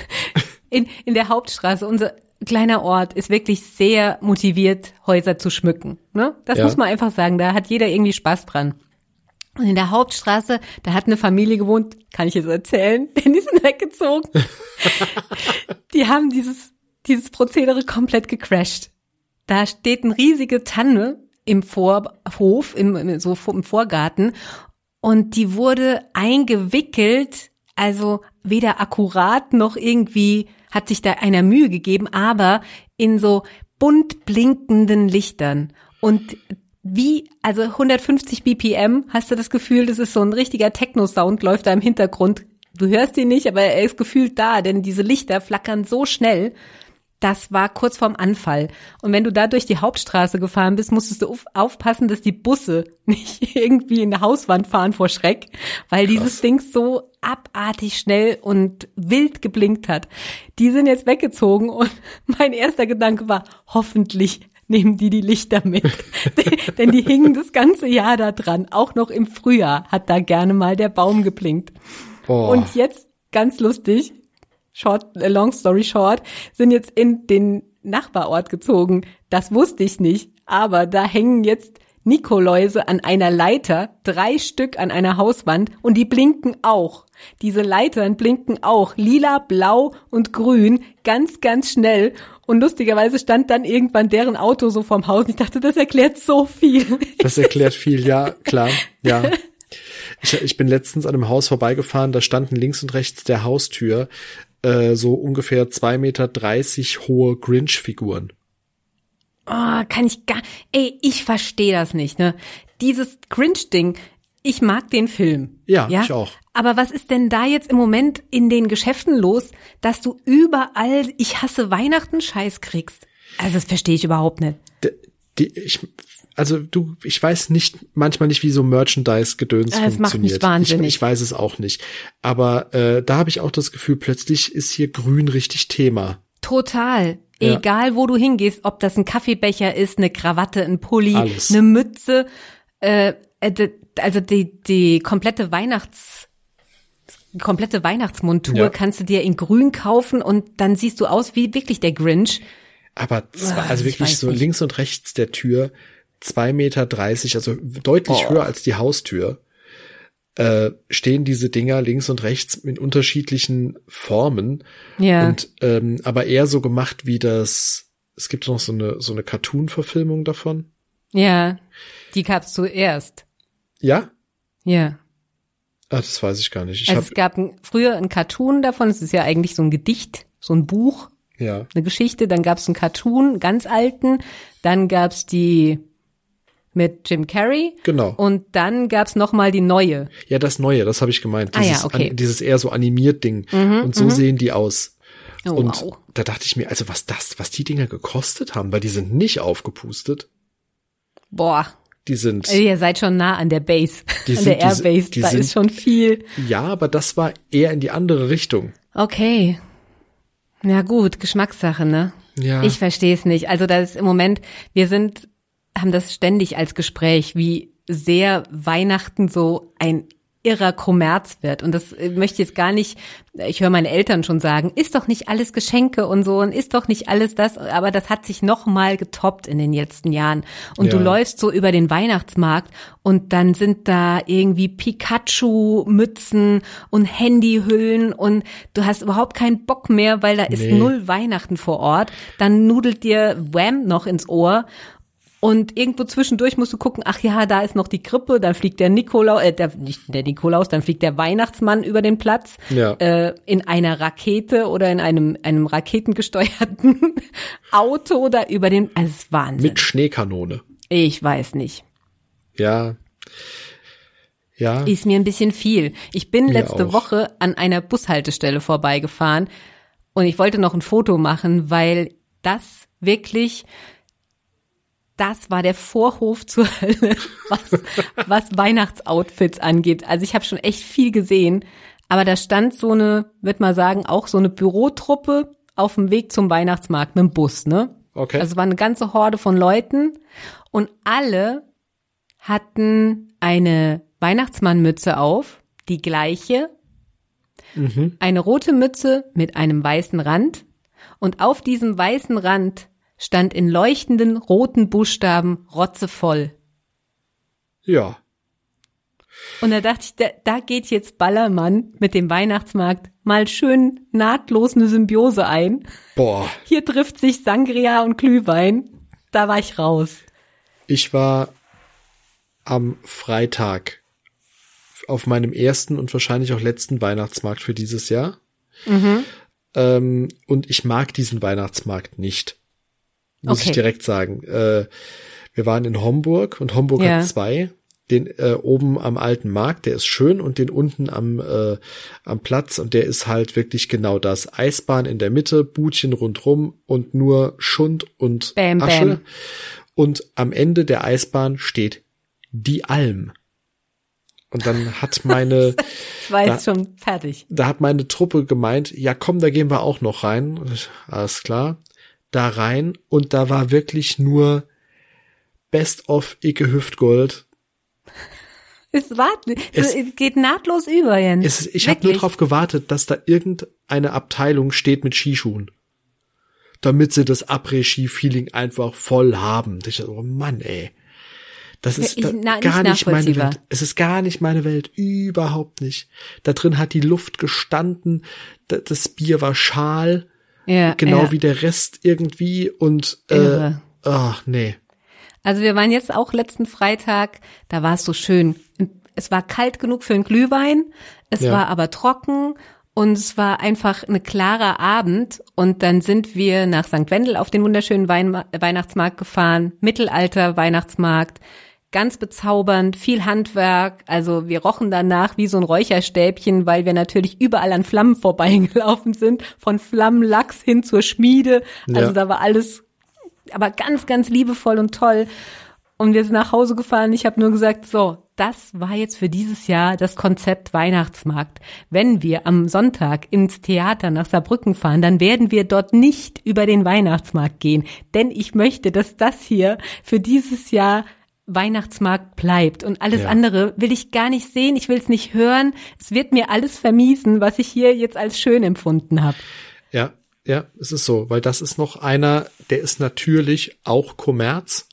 in der Hauptstraße, unser kleiner Ort ist wirklich sehr motiviert, Häuser zu schmücken. Ne? Das muss man einfach sagen, da hat jeder irgendwie Spaß dran. Und in der Hauptstraße, da hat eine Familie gewohnt, kann ich jetzt erzählen, denn die sind weggezogen. Die haben dieses Prozedere komplett gecrashed. Da steht eine riesige Tanne im Vorhof, im Vorgarten, und die wurde eingewickelt, also weder akkurat noch irgendwie hat sich da einer Mühe gegeben, aber in so bunt blinkenden Lichtern. Und also 150 BPM, hast du das Gefühl, das ist so ein richtiger Techno-Sound, läuft da im Hintergrund. Du hörst ihn nicht, aber er ist gefühlt da, denn diese Lichter flackern so schnell. Das war kurz vorm Anfall. Und wenn du da durch die Hauptstraße gefahren bist, musstest du aufpassen, dass die Busse nicht irgendwie in der Hauswand fahren vor Schreck, weil dieses Ding so abartig schnell und wild geblinkt hat. Die sind jetzt weggezogen und mein erster Gedanke war, hoffentlich nehmen die Lichter mit. Denn die hingen das ganze Jahr da dran. Auch noch im Frühjahr hat da gerne mal der Baum geblinkt. Oh. Und jetzt, ganz lustig, long story short, sind jetzt in den Nachbarort gezogen. Das wusste ich nicht. Aber da hängen jetzt Nikoläuse an einer Leiter, 3 Stück an einer Hauswand, und die blinken auch. Diese Leitern blinken auch, lila, blau und grün, ganz, ganz schnell. Und lustigerweise stand dann irgendwann deren Auto so vorm Haus. Ich dachte, das erklärt so viel. Das erklärt viel, ja, klar, ja. Ich bin letztens an einem Haus vorbeigefahren, da standen links und rechts der Haustür so ungefähr 2,30 Meter hohe Grinch-Figuren. Oh, ich verstehe das nicht, ne? Dieses Grinch-Ding, ich mag den Film. Ja, ich auch. Aber was ist denn da jetzt im Moment in den Geschäften los, dass du überall ich hasse Weihnachten Scheiß kriegst? Also das verstehe ich überhaupt nicht. Ich weiß manchmal nicht, wie so Merchandise-Gedöns funktioniert. Das macht mich wahnsinnig. Ich weiß es auch nicht. Aber da habe ich auch das Gefühl, plötzlich ist hier Grün richtig Thema. Total. Ja. Egal, wo du hingehst, ob das ein Kaffeebecher ist, eine Krawatte, ein Pulli, alles. Eine Mütze, also die komplette Weihnachtsmontur kannst du dir in Grün kaufen und dann siehst du aus wie wirklich der Grinch. Aber also wirklich so links und rechts der Tür 2,30 Meter, also deutlich höher als die Haustür, stehen diese Dinger links und rechts in unterschiedlichen Formen. Ja. Und aber eher so gemacht wie es gibt noch so eine Cartoon-Verfilmung davon. Ja, die gab's zuerst. Ja? Ja. Ah, das weiß ich gar nicht. Es gab früher ein Cartoon davon, es ist ja eigentlich so ein Gedicht, so ein Buch, ja, eine Geschichte, dann gab's einen Cartoon, ganz alten, dann gab's die mit Jim Carrey. Genau. Und dann gab's noch mal die neue. Ja, das Neue, das habe ich gemeint. Okay. Dieses eher so animiert Ding. Und so sehen die aus. Oh, und wow. Da dachte ich mir, also was die Dinger gekostet haben, weil die sind nicht aufgepustet. Boah. Die sind. Ihr seid schon nah an der Base, an der Airbase. Da ist schon viel. Ja, aber das war eher in die andere Richtung. Okay. Na gut, Geschmackssache, ne? Ja. Ich verstehe es nicht. Also das ist im Moment, haben das ständig als Gespräch, wie sehr Weihnachten so ein irrer Kommerz wird. Und das möchte ich jetzt gar nicht, ich höre meine Eltern schon sagen, ist doch nicht alles Geschenke und so und ist doch nicht alles das, aber das hat sich noch mal getoppt in den letzten Jahren. Und du läufst so über den Weihnachtsmarkt und dann sind da irgendwie Pikachu-Mützen und Handyhüllen und du hast überhaupt keinen Bock mehr, weil da ist null Weihnachten vor Ort. Dann nudelt dir Wham noch ins Ohr. Und irgendwo zwischendurch musst du gucken, ach ja, da ist noch die Krippe, dann fliegt der Nikolaus, nicht der Nikolaus, dann fliegt der Weihnachtsmann über den Platz, in einer Rakete oder in einem raketengesteuerten Auto oder über den, also es ist Wahnsinn. Mit Schneekanone. Ich weiß nicht. Ja. Ja. Ist mir ein bisschen viel. Ich bin letzte Woche an einer Bushaltestelle vorbeigefahren und ich wollte noch ein Foto machen, weil das war der Vorhof zur Hölle, was Weihnachtsoutfits angeht. Also ich habe schon echt viel gesehen, Aber da stand so eine, würde mal sagen, auch so eine Bürotruppe auf dem Weg zum Weihnachtsmarkt mit dem Bus, ne? Okay. Also war eine ganze Horde von Leuten und alle hatten eine Weihnachtsmannmütze auf, die gleiche, eine rote Mütze mit einem weißen Rand und auf diesem weißen Rand stand in leuchtenden roten Buchstaben rotzevoll. Ja. Und da dachte ich, da geht jetzt Ballermann mit dem Weihnachtsmarkt mal schön nahtlos eine Symbiose ein. Boah. Hier trifft sich Sangria und Glühwein. Da war ich raus. Ich war am Freitag auf meinem ersten und wahrscheinlich auch letzten Weihnachtsmarkt für dieses Jahr. Und ich mag diesen Weihnachtsmarkt nicht. Muss ich direkt sagen. Wir waren in Homburg und Homburg hat zwei. Den oben am alten Markt, der ist schön, und den unten am Platz, und der ist halt wirklich genau das. Eisbahn in der Mitte, Budchen rundrum und nur Schund und Bam, Asche. bam. Und am Ende der Eisbahn steht die Alm. Und dann hat meine Ich war jetzt schon fertig. Da hat meine Truppe gemeint, ja komm, da gehen wir auch noch rein. Alles klar. Da rein, und da war wirklich nur Best of Icke Hüftgold. Es geht nahtlos über, Jens. Ich habe nur drauf gewartet, dass da irgendeine Abteilung steht mit Skischuhen. Damit sie das Après-Ski-Feeling einfach voll haben. Ich dachte, oh Mann, ey. Das ist gar nicht meine Welt. Es ist gar nicht meine Welt. Überhaupt nicht. Da drin hat die Luft gestanden. Das Bier war schal. Ja, genau wie der Rest irgendwie. Und, nee. Also wir waren jetzt auch letzten Freitag, da war es so schön. Es war kalt genug für einen Glühwein, es war aber trocken und es war einfach ein klarer Abend. Und dann sind wir nach St. Wendel auf den wunderschönen Weihnachtsmarkt gefahren, Mittelalter-Weihnachtsmarkt, ganz bezaubernd, viel Handwerk. Also wir rochen danach wie so ein Räucherstäbchen, weil wir natürlich überall an Flammen vorbeigelaufen sind, von Flammenlachs hin zur Schmiede. Also da war alles aber ganz, ganz liebevoll und toll. Und wir sind nach Hause gefahren. Ich habe nur gesagt, so, das war jetzt für dieses Jahr das Konzept Weihnachtsmarkt. Wenn wir am Sonntag ins Theater nach Saarbrücken fahren, dann werden wir dort nicht über den Weihnachtsmarkt gehen. Denn ich möchte, dass das hier für dieses Jahr Weihnachtsmarkt bleibt. Und alles andere will ich gar nicht sehen. Ich will es nicht hören. Es wird mir alles vermiesen, was ich hier jetzt als schön empfunden habe. Ja, es ist so, weil das ist noch einer, der ist natürlich auch Kommerz,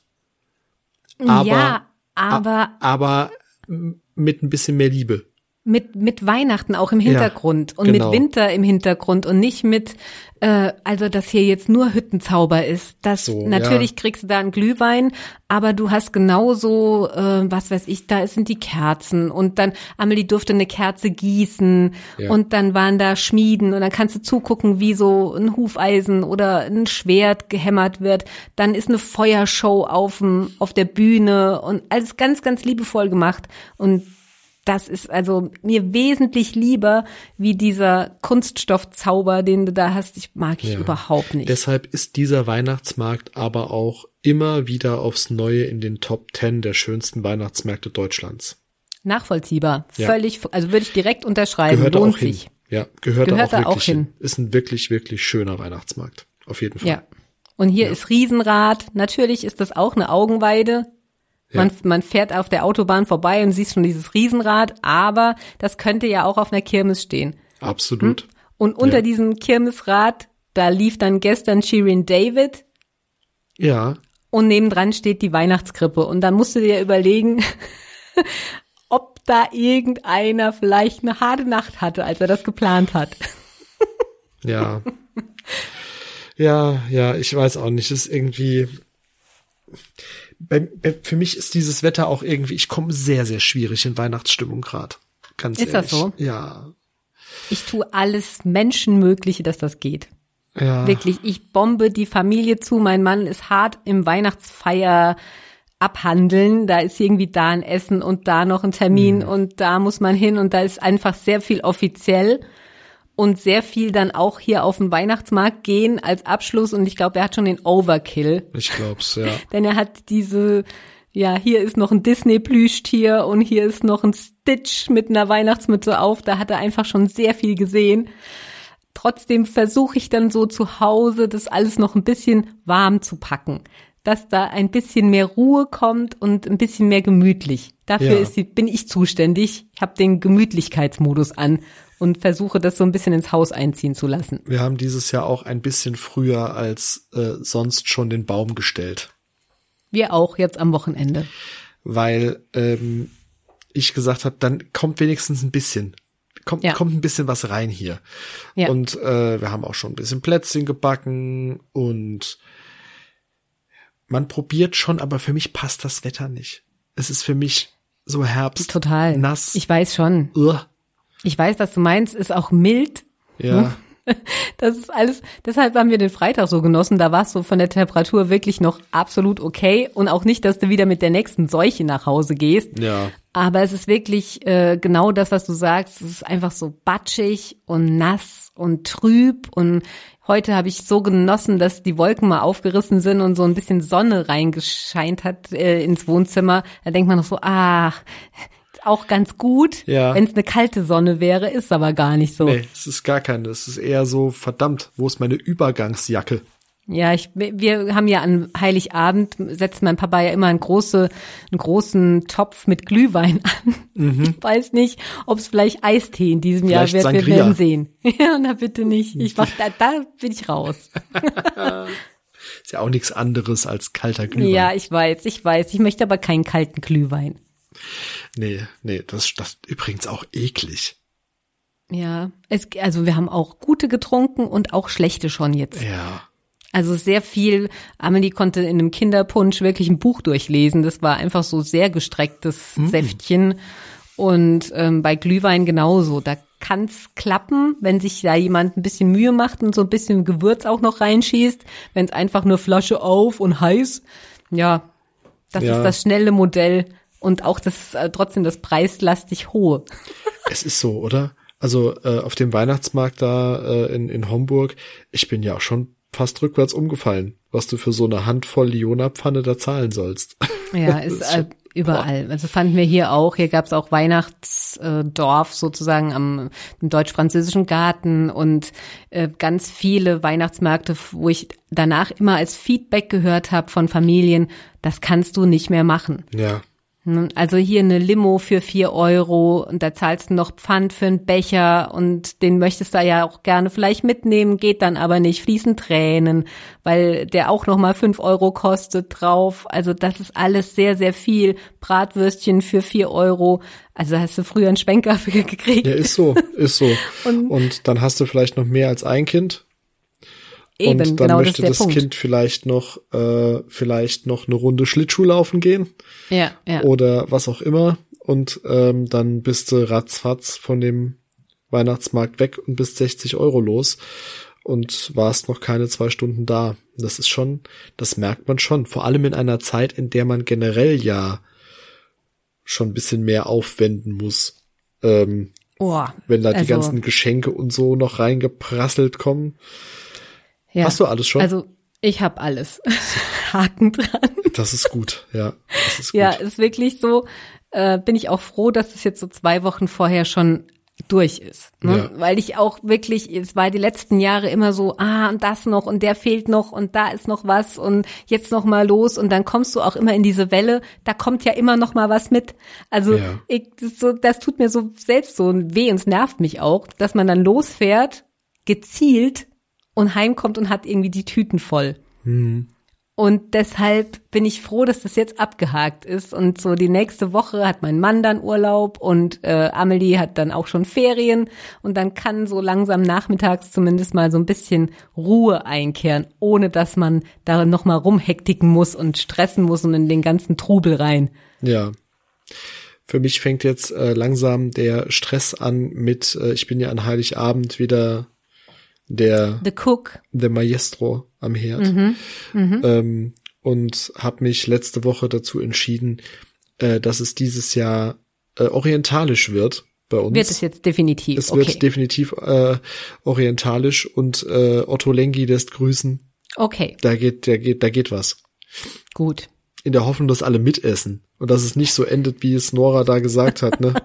aber mit ein bisschen mehr Liebe. Mit Weihnachten auch im Hintergrund und genau. mit Winter im Hintergrund und nicht mit, also dass hier jetzt nur Hüttenzauber ist. Das so, natürlich kriegst du da einen Glühwein, aber du hast genauso, was weiß ich, da sind die Kerzen und dann Amelie durfte eine Kerze gießen und dann waren da Schmieden und dann kannst du zugucken, wie so ein Hufeisen oder ein Schwert gehämmert wird. Dann ist eine Feuershow auf der Bühne und alles ganz, ganz liebevoll gemacht und das ist also mir wesentlich lieber wie dieser Kunststoffzauber, den du da hast. Mag ich überhaupt nicht. Deshalb ist dieser Weihnachtsmarkt aber auch immer wieder aufs Neue in den Top 10 der schönsten Weihnachtsmärkte Deutschlands. Nachvollziehbar. Völlig, also würde ich direkt unterschreiben. Gehört lohnt auch sich. Hin. Ja, gehört da auch hin. Ist ein wirklich, wirklich schöner Weihnachtsmarkt. Auf jeden Fall. Ja. Und hier ist Riesenrad. Natürlich ist das auch eine Augenweide. Man fährt auf der Autobahn vorbei und siehst schon dieses Riesenrad, aber das könnte ja auch auf einer Kirmes stehen. Absolut. Und unter diesem Kirmesrad, da lief dann gestern Shirin David. Ja. Und nebendran steht die Weihnachtskrippe. Und dann musst du dir überlegen, ob da irgendeiner vielleicht eine harte Nacht hatte, als er das geplant hat. Ja. Ja, ich weiß auch nicht. Das ist irgendwie... Für mich ist dieses Wetter auch irgendwie, ich komme sehr, sehr schwierig in Weihnachtsstimmung gerade. Ganz ehrlich. Ist das so? Ja. Ich tue alles Menschenmögliche, dass das geht. Ja. Wirklich, ich bombe die Familie zu. Mein Mann ist hart im Weihnachtsfeier abhandeln. Da ist irgendwie da ein Essen und da noch ein Termin und da muss man hin und da ist einfach sehr viel offiziell. Und sehr viel dann auch hier auf den Weihnachtsmarkt gehen als Abschluss. Und ich glaube, er hat schon den Overkill. Ich glaub's, ja. Denn er hat diese Ja, hier ist noch ein Disney-Plüschtier und hier ist noch ein Stitch mit einer Weihnachtsmütze auf. Da hat er einfach schon sehr viel gesehen. Trotzdem versuche ich dann so zu Hause, das alles noch ein bisschen warm zu packen, dass da ein bisschen mehr Ruhe kommt und ein bisschen mehr gemütlich. Dafür bin ich zuständig. Ich habe den Gemütlichkeitsmodus an und versuche das so ein bisschen ins Haus einziehen zu lassen. Wir haben dieses Jahr auch ein bisschen früher als sonst schon den Baum gestellt. Wir auch jetzt am Wochenende. Weil ich gesagt habe, dann kommt wenigstens ein bisschen. Kommt ein bisschen was rein hier. Ja. Und wir haben auch schon ein bisschen Plätzchen gebacken und man probiert schon, aber für mich passt das Wetter nicht. Es ist für mich so Herbst. Total. Nass. Ich weiß schon. Ich weiß, was du meinst. Ist auch mild. Ja. Das ist alles, deshalb haben wir den Freitag so genossen, da war es so von der Temperatur wirklich noch absolut okay und auch nicht, dass du wieder mit der nächsten Seuche nach Hause gehst. Ja. Aber es ist wirklich genau das, was du sagst, es ist einfach so batschig und nass und trüb und heute habe ich so genossen, dass die Wolken mal aufgerissen sind und so ein bisschen Sonne reingescheint hat ins Wohnzimmer. Da denkt man noch so, auch ganz gut, wenn es eine kalte Sonne wäre, ist aber gar nicht so. Nee, es ist gar keine. Es ist eher so, verdammt, wo ist meine Übergangsjacke? Ja, wir haben ja an Heiligabend, setzt mein Papa ja immer einen großen Topf mit Glühwein an. Mhm. Ich weiß nicht, ob es vielleicht Eistee in diesem Jahr wird, wir werden sehen. Ja, na bitte nicht. Da bin ich raus. Ist ja auch nichts anderes als kalter Glühwein. Ja, ich weiß. Ich möchte aber keinen kalten Glühwein. Nee, das übrigens auch eklig. Ja, also wir haben auch gute getrunken und auch schlechte schon jetzt. Ja. Also sehr viel. Amelie konnte in einem Kinderpunsch wirklich ein Buch durchlesen. Das war einfach so sehr gestrecktes Säftchen. Und bei Glühwein genauso. Da kann's klappen, wenn sich da jemand ein bisschen Mühe macht und so ein bisschen Gewürz auch noch reinschießt. Wenn es einfach nur Flasche auf und heiß. Ja, das ist das schnelle Modell. Und auch trotzdem das preislastig hohe. Es ist so, oder? Also auf dem Weihnachtsmarkt da in Homburg, ich bin ja auch schon fast rückwärts umgefallen, was du für so eine Handvoll Liona-Pfanne da zahlen sollst. Ja, ist überall. Also fanden wir hier auch. Hier gab's auch Weihnachtsdorf sozusagen im deutsch-französischen Garten und ganz viele Weihnachtsmärkte, wo ich danach immer als Feedback gehört habe von Familien, das kannst du nicht mehr machen. Ja. Also hier eine Limo für 4 € und da zahlst du noch Pfand für einen Becher und den möchtest du ja auch gerne vielleicht mitnehmen, geht dann aber nicht, fließen Tränen, weil der auch nochmal 5 € kostet drauf. Also das ist alles sehr, sehr viel. Bratwürstchen für 4 €. Also hast du früher einen Schwenker für gekriegt. Ja, ist so. Und dann hast du vielleicht noch mehr als ein Kind. Eben, und dann genau, möchte das Kind vielleicht noch eine Runde Schlittschuh laufen gehen. Ja. Oder was auch immer. Und dann bist du ratzfatz von dem Weihnachtsmarkt weg und bist 60 € los und warst noch keine 2 Stunden da. Das merkt man schon. Vor allem in einer Zeit, in der man generell ja schon ein bisschen mehr aufwenden muss. Wenn da die ganzen Geschenke und so noch reingeprasselt kommen. Ja. Hast du alles schon? Also ich habe alles. Haken dran. Das ist gut, ja. Das ist gut. Ja, ist wirklich so. Bin ich auch froh, dass es jetzt so 2 Wochen vorher schon durch ist. Ne? Ja. Weil ich auch wirklich, es war die letzten Jahre immer so, und das noch und der fehlt noch und da ist noch was und jetzt noch mal los und dann kommst du auch immer in diese Welle, da kommt ja immer noch mal was mit. Also das tut mir so selbst so weh und es nervt mich auch, dass man dann losfährt, gezielt und heimkommt und hat irgendwie die Tüten voll. Mhm. Und deshalb bin ich froh, dass das jetzt abgehakt ist. Und so die nächste Woche hat mein Mann dann Urlaub und Amelie hat dann auch schon Ferien. Und dann kann so langsam nachmittags zumindest mal so ein bisschen Ruhe einkehren, ohne dass man da nochmal rumhektiken muss und stressen muss und in den ganzen Trubel rein. Ja. Für mich fängt jetzt langsam der Stress an mit, ich bin ja an Heiligabend wieder der Maestro am Herd und habe mich letzte Woche dazu entschieden, dass es dieses Jahr orientalisch wird bei uns. Wird es jetzt definitiv. Es wird definitiv orientalisch und Otto Lengi lässt grüßen. Okay. Da geht was. Gut. in der Hoffnung, dass alle mitessen und dass es nicht so endet, wie es Nora da gesagt hat, ne?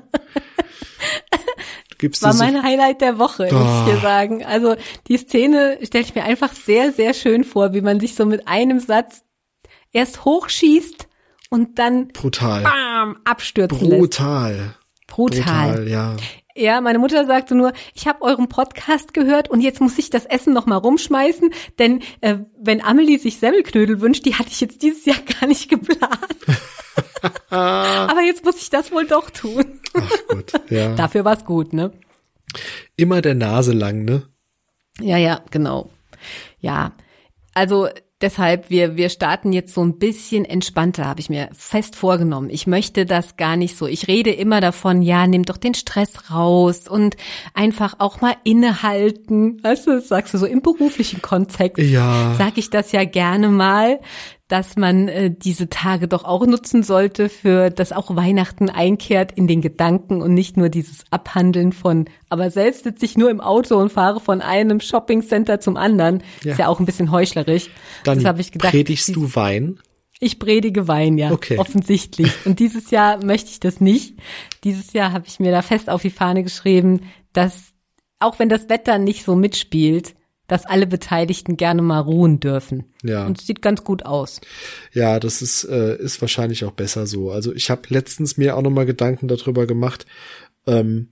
Das war mein Highlight der Woche, muss ich dir sagen. Also die Szene stelle ich mir einfach sehr, sehr schön vor, wie man sich so mit einem Satz erst hochschießt und dann bam, abstürzen lässt. Brutal, ja. Ja, meine Mutter sagte nur, ich habe euren Podcast gehört und jetzt muss ich das Essen noch mal rumschmeißen, denn wenn Amelie sich Semmelknödel wünscht, die hatte ich jetzt dieses Jahr gar nicht geplant. Aber jetzt muss ich das wohl doch tun. Ach gut, ja. Dafür war's gut, ne? Immer der Nase lang, ne? Ja, genau. Ja, also deshalb, wir starten jetzt so ein bisschen entspannter, habe ich mir fest vorgenommen. Ich möchte das gar nicht so. Ich rede immer davon, ja, nimm doch den Stress raus und einfach auch mal innehalten. Weißt du, das sagst du so im beruflichen Kontext. Ja. Sag ich das ja gerne mal, dass man diese Tage doch auch nutzen sollte, für dass auch Weihnachten einkehrt in den Gedanken und nicht nur dieses Abhandeln von, aber selbst sitze ich nur im Auto und fahre von einem Shoppingcenter zum anderen. Ja. Ist ja auch ein bisschen heuchlerisch. Dann das habe ich gedacht, predigst du Wein? Ich predige Wein, ja, okay. Offensichtlich. Und dieses Jahr möchte ich das nicht. Dieses Jahr habe ich mir da fest auf die Fahne geschrieben, dass, auch wenn das Wetter nicht so mitspielt, dass alle Beteiligten gerne mal ruhen dürfen. Ja. Und es sieht ganz gut aus. Ja, das ist wahrscheinlich auch besser so. Also ich habe letztens mir auch nochmal Gedanken darüber gemacht, von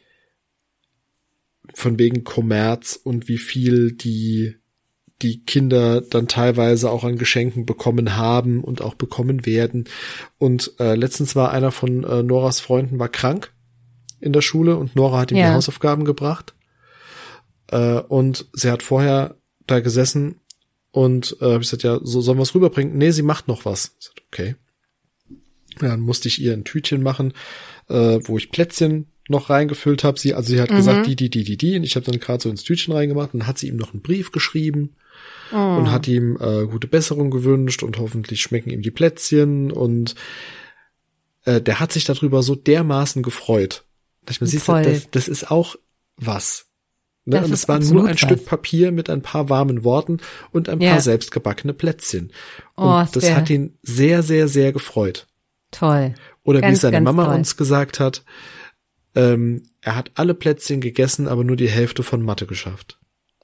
wegen Kommerz und wie viel die Kinder dann teilweise auch an Geschenken bekommen haben und auch bekommen werden. Und letztens war einer von Noras Freunden war krank in der Schule und Nora hat ihm die Hausaufgaben gebracht. Und sie hat vorher da gesessen und habe ich gesagt, ja, so sollen wir es rüberbringen? Nee, sie macht noch was. Ich sagte, okay. Ja, dann musste ich ihr ein Tütchen machen, wo ich Plätzchen noch reingefüllt habe. Sie hat gesagt, die. Und ich habe dann gerade so ins Tütchen reingemacht und dann hat sie ihm noch einen Brief geschrieben und hat ihm gute Besserung gewünscht und hoffentlich schmecken ihm die Plätzchen. Und der hat sich darüber so dermaßen gefreut. Dass ich mir siehst, das ist auch was. Ne? Und es war nur ein Stück Papier mit ein paar warmen Worten und ein paar selbstgebackene Plätzchen. Und das hat ihn sehr, sehr, sehr gefreut. Toll. Oder ganz, wie seine Mama uns gesagt hat, er hat alle Plätzchen gegessen, aber nur die Hälfte von Mathe geschafft.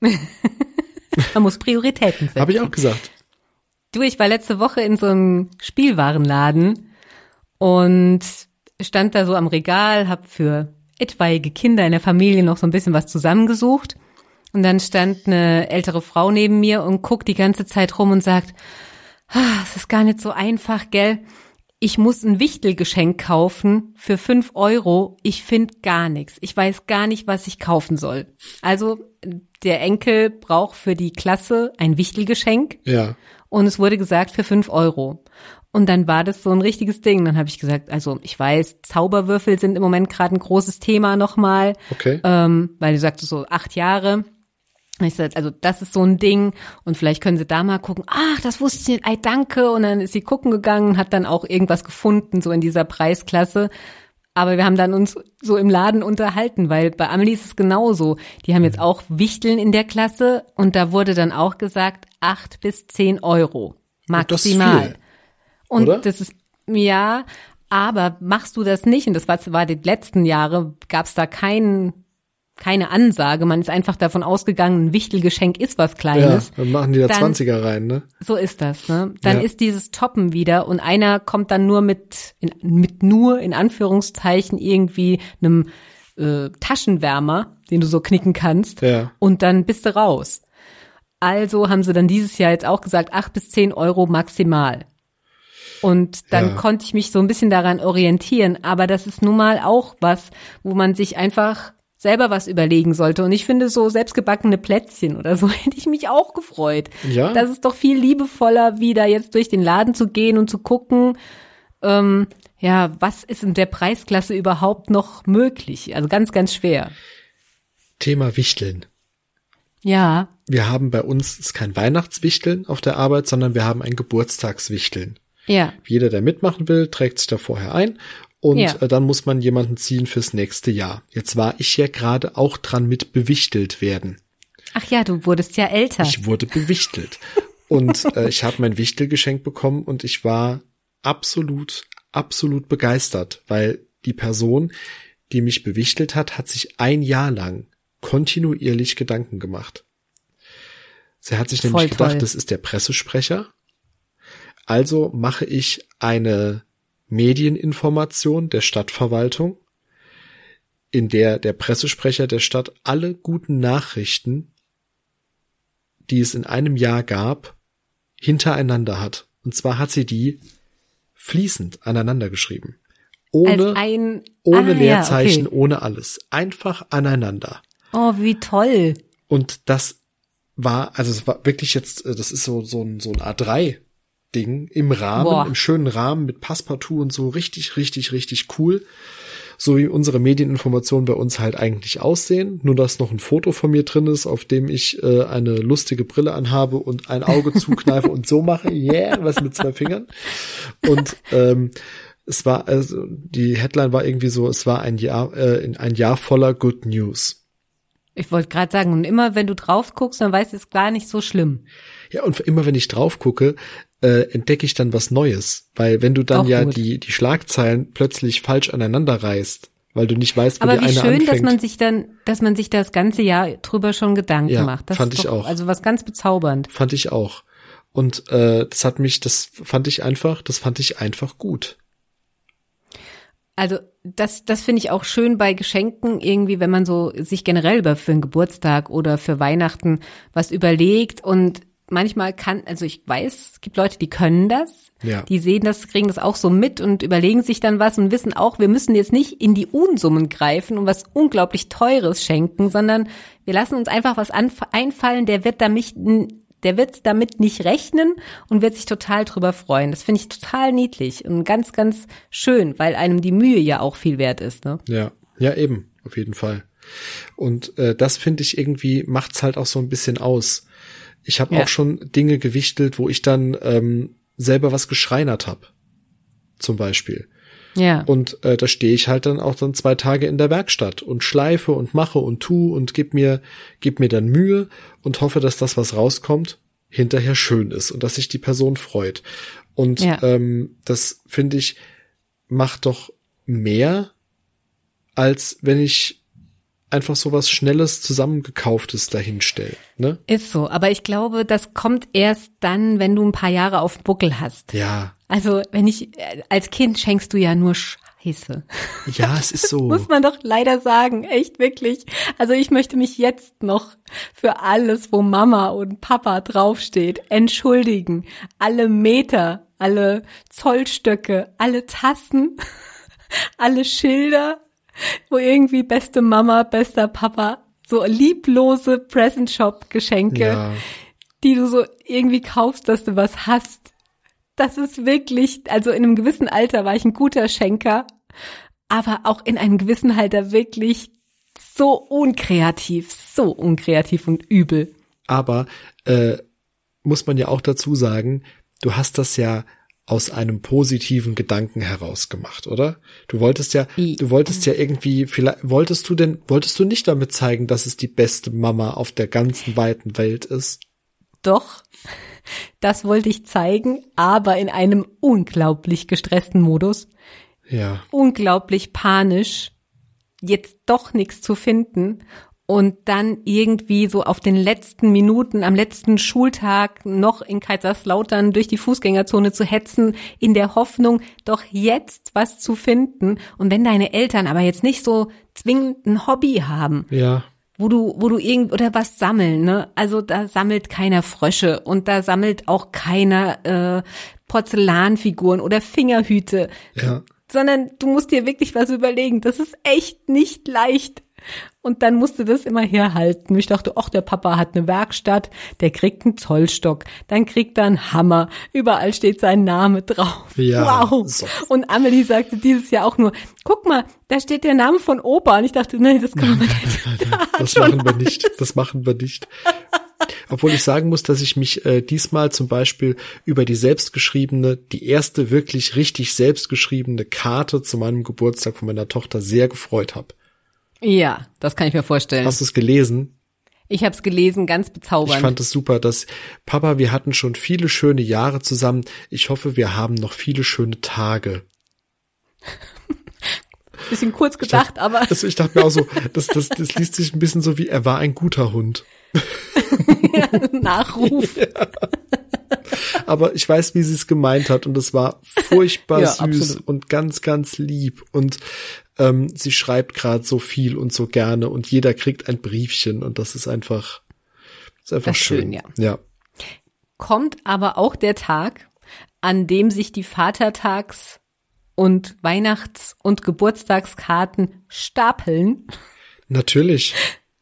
Man muss Prioritäten setzen. Habe ich auch gesagt. Du, ich war letzte Woche in so einem Spielwarenladen und stand da so am Regal, hab für etwaige Kinder in der Familie noch so ein bisschen was zusammengesucht. Und dann stand eine ältere Frau neben mir und guckt die ganze Zeit rum und sagt, es ist gar nicht so einfach, gell? Ich muss ein Wichtelgeschenk kaufen für 5 €. Ich finde gar nichts. Ich weiß gar nicht, was ich kaufen soll. Also der Enkel braucht für die Klasse ein Wichtelgeschenk. Ja. Und es wurde gesagt für 5 €. Und dann war das so ein richtiges Ding. Dann habe ich gesagt, also ich weiß, Zauberwürfel sind im Moment gerade ein großes Thema nochmal. Okay. Weil du sagst so 8 Jahre. Und ich sagte, also das ist so ein Ding und vielleicht können Sie da mal gucken. Ach, das wusste ich nicht, ey, danke. Und dann ist sie gucken gegangen und hat dann auch irgendwas gefunden, so in dieser Preisklasse. Aber wir haben dann uns so im Laden unterhalten, weil bei Amelie ist es genauso. Die haben jetzt auch Wichteln in der Klasse und da wurde dann auch gesagt 8 bis 10 € maximal. Das ist viel. Und oder? Das ist, ja, aber machst du das nicht, und das war die letzten Jahre, gab es da keine Ansage, man ist einfach davon ausgegangen, ein Wichtelgeschenk ist was Kleines. Ja, dann machen die da 20er rein, ne? So ist das, ne? Dann ist dieses Toppen wieder und einer kommt dann nur mit nur in Anführungszeichen irgendwie einem Taschenwärmer, den du so knicken kannst, und dann bist du raus. Also haben sie dann dieses Jahr jetzt auch gesagt, 8 bis 10 € maximal. Und dann konnte ich mich so ein bisschen daran orientieren. Aber das ist nun mal auch was, wo man sich einfach selber was überlegen sollte. Und ich finde, so selbstgebackene Plätzchen oder so hätte ich mich auch gefreut. Ja. Das ist doch viel liebevoller, wie da jetzt durch den Laden zu gehen und zu gucken, was ist in der Preisklasse überhaupt noch möglich? Also ganz, ganz schwer. Thema Wichteln. Ja. Wir haben bei uns, ist kein Weihnachtswichteln auf der Arbeit, sondern wir haben ein Geburtstagswichteln. Ja. Jeder, der mitmachen will, trägt sich da vorher ein und dann muss man jemanden ziehen fürs nächste Jahr. Jetzt war ich ja gerade auch dran mit bewichtelt werden. Ach ja, du wurdest ja älter. Ich wurde bewichtelt und ich habe mein Wichtelgeschenk bekommen und ich war absolut begeistert, weil die Person, die mich bewichtelt hat, hat sich ein Jahr lang kontinuierlich Gedanken gemacht. Sie hat sich nämlich gedacht, das ist der Pressesprecher. Also mache ich eine Medieninformation der Stadtverwaltung, in der der Pressesprecher der Stadt alle guten Nachrichten, die es in einem Jahr gab, hintereinander hat. Und zwar hat sie die fließend aneinander geschrieben. Ohne Leerzeichen, okay. Ohne alles. Einfach aneinander. Oh, wie toll. Und es war wirklich jetzt, das ist so ein A3-Ding im Rahmen, im schönen Rahmen mit Passepartout und so, richtig, richtig, richtig cool. So wie unsere Medieninformationen bei uns halt eigentlich aussehen. Nur, dass noch ein Foto von mir drin ist, auf dem ich eine lustige Brille anhabe und ein Auge zukneife und so mache, was mit 2 Fingern. Und es war, also die Headline war irgendwie so, es war ein Jahr voller Good News. Ich wollte gerade sagen, und immer wenn du drauf guckst, dann weißt du, es ist gar nicht so schlimm. Ja, und immer wenn ich drauf gucke, entdecke ich dann was Neues. Weil wenn du dann die Schlagzeilen plötzlich falsch aneinander reißt, weil du nicht weißt, wo die eine anfängt. Aber wie schön, dass man sich das ganze Jahr drüber schon Gedanken macht. Das fand ist ich auch. Also was ganz bezaubernd. Fand ich auch. Und das fand ich einfach gut. Also das finde ich auch schön bei Geschenken irgendwie, wenn man so sich generell für einen Geburtstag oder für Weihnachten was überlegt und manchmal also ich weiß, es gibt Leute, die können das, die sehen das, kriegen das auch so mit und überlegen sich dann was und wissen auch, wir müssen jetzt nicht in die Unsummen greifen und was unglaublich Teures schenken, sondern wir lassen uns einfach was einfallen, der wird damit nicht rechnen und wird sich total drüber freuen. Das finde ich total niedlich und ganz, ganz schön, weil einem die Mühe ja auch viel wert ist, ne? Ja, eben, auf jeden Fall. Und das finde ich irgendwie, macht's halt auch so ein bisschen aus. Ich habe auch schon Dinge gewichtelt, wo ich dann selber was geschreinert habe, zum Beispiel. Ja. Und da stehe ich halt dann auch 2 Tage in der Werkstatt und schleife und mache und tu und gib mir dann Mühe und hoffe, dass das, was rauskommt, hinterher schön ist und dass sich die Person freut. Und das, finde ich, macht doch mehr, als wenn ich einfach so was Schnelles, Zusammengekauftes dahinstelle, ne? Ist so, aber ich glaube, das kommt erst dann, wenn du ein paar Jahre auf dem Buckel hast. Ja. Also als Kind schenkst du ja nur Scheiße. Ja, es ist so. Muss man doch leider sagen, echt wirklich. Also ich möchte mich jetzt noch für alles, wo Mama und Papa draufsteht, entschuldigen. Alle Meter, alle Zollstöcke, alle Tassen, alle Schilder, wo irgendwie beste Mama, bester Papa, so lieblose Present-Shop-Geschenke, die du so irgendwie kaufst, dass du was hast. Das ist wirklich, also in einem gewissen Alter war ich ein guter Schenker, aber auch in einem gewissen Alter wirklich so unkreativ und übel. Aber muss man ja auch dazu sagen, du hast das ja aus einem positiven Gedanken heraus gemacht, oder? Du wolltest ja irgendwie, wolltest du nicht damit zeigen, dass es die beste Mama auf der ganzen weiten Welt ist? Doch, das wollte ich zeigen, aber in einem unglaublich gestressten Modus. Ja. Unglaublich panisch, jetzt doch nichts zu finden und dann irgendwie so auf den letzten Minuten, am letzten Schultag noch in Kaiserslautern durch die Fußgängerzone zu hetzen, in der Hoffnung, doch jetzt was zu finden. Und wenn deine Eltern aber jetzt nicht so zwingend ein Hobby haben, wo du oder was sammeln, ne? Also da sammelt keiner Frösche und da sammelt auch keiner Porzellanfiguren oder Fingerhüte. Ja. Sondern du musst dir wirklich was überlegen. Das ist echt nicht leicht. Und dann musst du das immer herhalten. Ich dachte, ach, der Papa hat eine Werkstatt, der kriegt einen Zollstock, dann kriegt er einen Hammer. Überall steht sein Name drauf. Ja, wow. So. Und Amelie sagte dieses Jahr auch nur, guck mal, da steht der Name von Opa. Und ich dachte, nee, das können wir nicht. Das machen wir nicht. Obwohl ich sagen muss, dass ich mich diesmal zum Beispiel über die erste wirklich richtig selbstgeschriebene Karte zu meinem Geburtstag von meiner Tochter sehr gefreut habe. Ja, das kann ich mir vorstellen. Hast du es gelesen? Ich habe es gelesen, ganz bezaubernd. Ich fand es super, dass Papa, wir hatten schon viele schöne Jahre zusammen. Ich hoffe, wir haben noch viele schöne Tage. Bisschen kurz gedacht, aber. Also ich dachte mir auch so, das liest sich ein bisschen so wie, er war ein guter Hund. Ja, Nachruf. Ja. Aber ich weiß, wie sie es gemeint hat und es war furchtbar süß absolut. Und ganz, ganz lieb und sie schreibt gerade so viel und so gerne und jeder kriegt ein Briefchen und das ist einfach schön. Ja. Kommt aber auch der Tag, an dem sich die Vatertags- und Weihnachts- und Geburtstagskarten stapeln. Natürlich.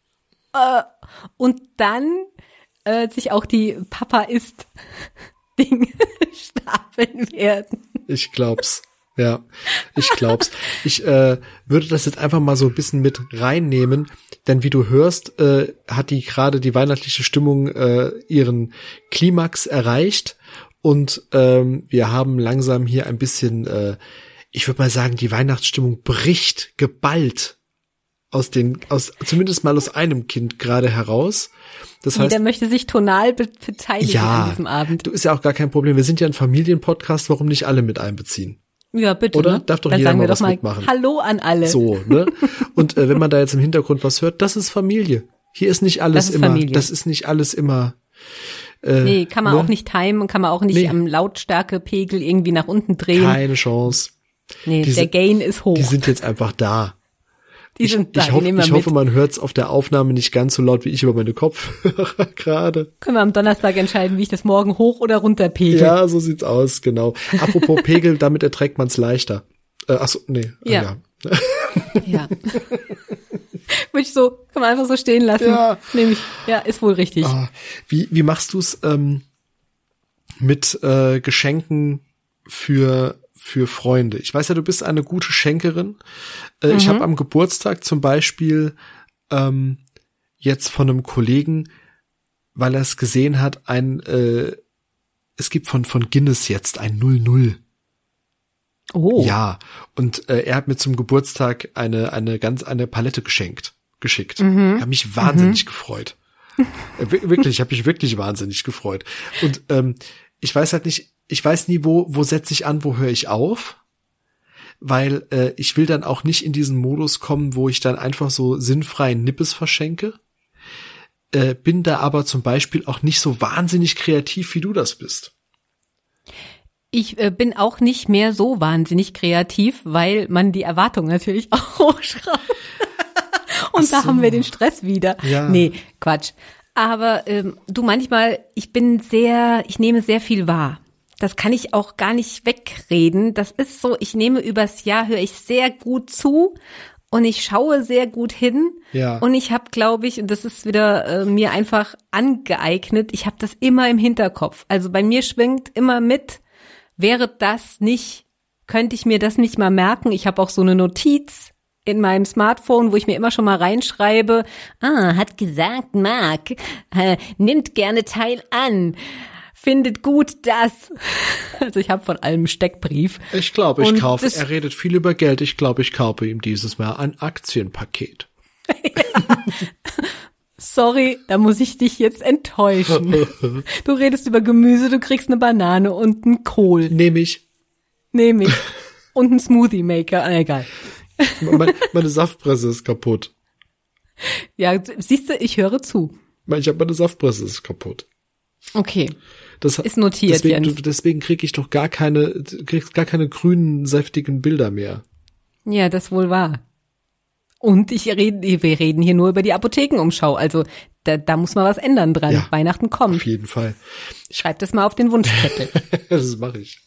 Und dann sich auch die Papa-ist-Dinge stapeln werden. Ich glaub's. Ja, ich glaub's. Ich würde das jetzt einfach mal so ein bisschen mit reinnehmen, denn wie du hörst, hat die weihnachtliche Stimmung ihren Klimax erreicht und wir haben langsam hier ein bisschen, ich würde mal sagen, die Weihnachtsstimmung bricht geballt zumindest mal aus einem Kind gerade heraus. Das heißt, jeder möchte sich tonal beteiligen an diesem Abend. Du, ist ja auch gar kein Problem. Wir sind ja ein Familienpodcast, warum nicht alle mit einbeziehen? Ja, bitte. Oder? Ne? Darf doch dann jeder sagen mal wir was doch mal mitmachen. Hallo an alle. So, ne? Und wenn man da jetzt im Hintergrund was hört, das ist Familie. Hier ist nicht alles das ist nicht alles immer. Nee, kann man auch nicht timen, kann man auch nicht am Lautstärkepegel irgendwie nach unten drehen. Keine Chance. Nee, der Gain ist hoch. Die sind jetzt einfach da. Ich hoffe, man hört es auf der Aufnahme nicht ganz so laut wie ich über meine Kopfhörer gerade. Können wir am Donnerstag entscheiden, wie ich das morgen hoch oder runter pegel. Ja, so sieht's aus, genau. Apropos Pegel, damit erträgt man es leichter. Achso, nee. Ja. Ja. Würde ich so, kann man einfach so stehen lassen. Ja. Nämlich, ja, ist wohl richtig. Wie machst du's mit Geschenken für Freunde? Ich weiß ja, du bist eine gute Schenkerin. Ich habe am Geburtstag zum Beispiel jetzt von einem Kollegen, weil er es gesehen hat, es gibt von Guinness jetzt ein 00. Oh. Ja, und er hat mir zum Geburtstag eine Palette geschickt. Ich habe mich wahnsinnig gefreut. Wirklich, ich habe mich wirklich wahnsinnig gefreut. Und ich weiß halt nicht, ich weiß nie, wo setze ich an, wo höre ich auf, weil ich will dann auch nicht in diesen Modus kommen, wo ich dann einfach so sinnfreien Nippes verschenke. Bin da aber zum Beispiel auch nicht so wahnsinnig kreativ, wie du das bist. Ich bin auch nicht mehr so wahnsinnig kreativ, weil man die Erwartung natürlich auch hochschraubt. Und da haben wir den Stress wieder. Ja. Nee, Quatsch. Aber du, manchmal, ich nehme sehr viel wahr. Das kann ich auch gar nicht wegreden. Das ist so, ich nehme übers Jahr, höre ich sehr gut zu und ich schaue sehr gut hin. Ja. Und ich habe, glaube ich, und das ist wieder mir einfach angeeignet, ich habe das immer im Hinterkopf. Also bei mir schwingt immer mit, könnte ich mir das nicht mal merken. Ich habe auch so eine Notiz in meinem Smartphone, wo ich mir immer schon mal reinschreibe, hat gesagt, Marc, nimmt gerne teil an. Findet gut das. Also ich habe von allem Steckbrief. Ich glaube, er redet viel über Geld. Ich glaube, ich kaufe ihm dieses Mal ein Aktienpaket. Ja. Sorry, da muss ich dich jetzt enttäuschen. Du redest über Gemüse, du kriegst eine Banane und einen Kohl. Nehme ich. Und einen Smoothie Maker, egal. Meine Saftpresse ist kaputt. Ja, siehst du, ich höre zu. Meine Saftpresse ist kaputt. Okay. Das ist notiert, Jens. Deswegen kriege ich doch gar keine grünen, saftigen Bilder mehr. Ja, das wohl wahr. Und wir reden hier nur über die Apothekenumschau. Also da muss mal was ändern dran. Ja, Weihnachten kommt. Auf jeden Fall. Schreib das mal auf den Wunschzettel. Das mache ich.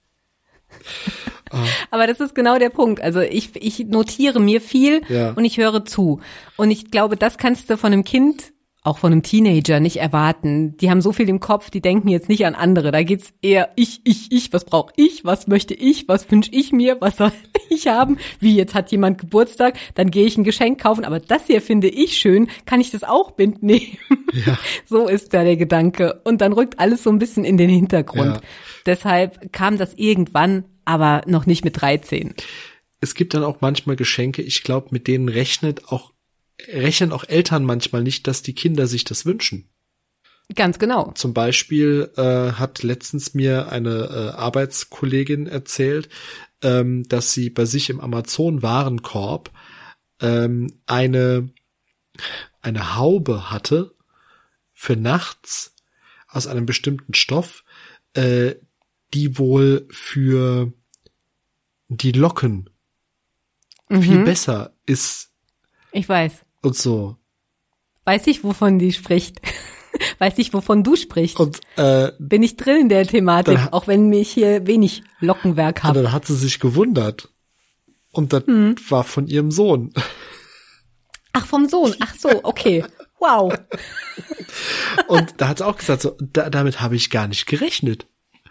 Aber das ist genau der Punkt. Also ich notiere mir viel und ich höre zu. Und ich glaube, das kannst du von einem Kind, auch von einem Teenager, nicht erwarten. Die haben so viel im Kopf, die denken jetzt nicht an andere. Da geht's eher ich, was brauche ich, was möchte ich, was wünsche ich mir, was soll ich haben? Wie, jetzt hat jemand Geburtstag, dann gehe ich ein Geschenk kaufen, aber das hier finde ich schön, kann ich das auch mitnehmen? Ja. So ist da der Gedanke. Und dann rückt alles so ein bisschen in den Hintergrund. Ja. Deshalb kam das irgendwann, aber noch nicht mit 13. Es gibt dann auch manchmal Geschenke, ich glaube, mit denen rechnet auch rechnen auch Eltern manchmal nicht, dass die Kinder sich das wünschen. Ganz genau. Zum Beispiel hat letztens mir eine Arbeitskollegin erzählt, dass sie bei sich im Amazon-Warenkorb eine Haube hatte für nachts aus einem bestimmten Stoff, die wohl für die Locken viel besser ist. Ich weiß. Und so. Weiß ich, wovon die spricht. Weiß ich, wovon du sprichst. Und bin ich drin in der Thematik, auch wenn ich hier wenig Lockenwerk habe. Dann hat sie sich gewundert. Und das war von ihrem Sohn. Ach, vom Sohn. Ach so, okay. Wow. Und da hat sie auch gesagt, so, damit habe ich gar nicht gerechnet.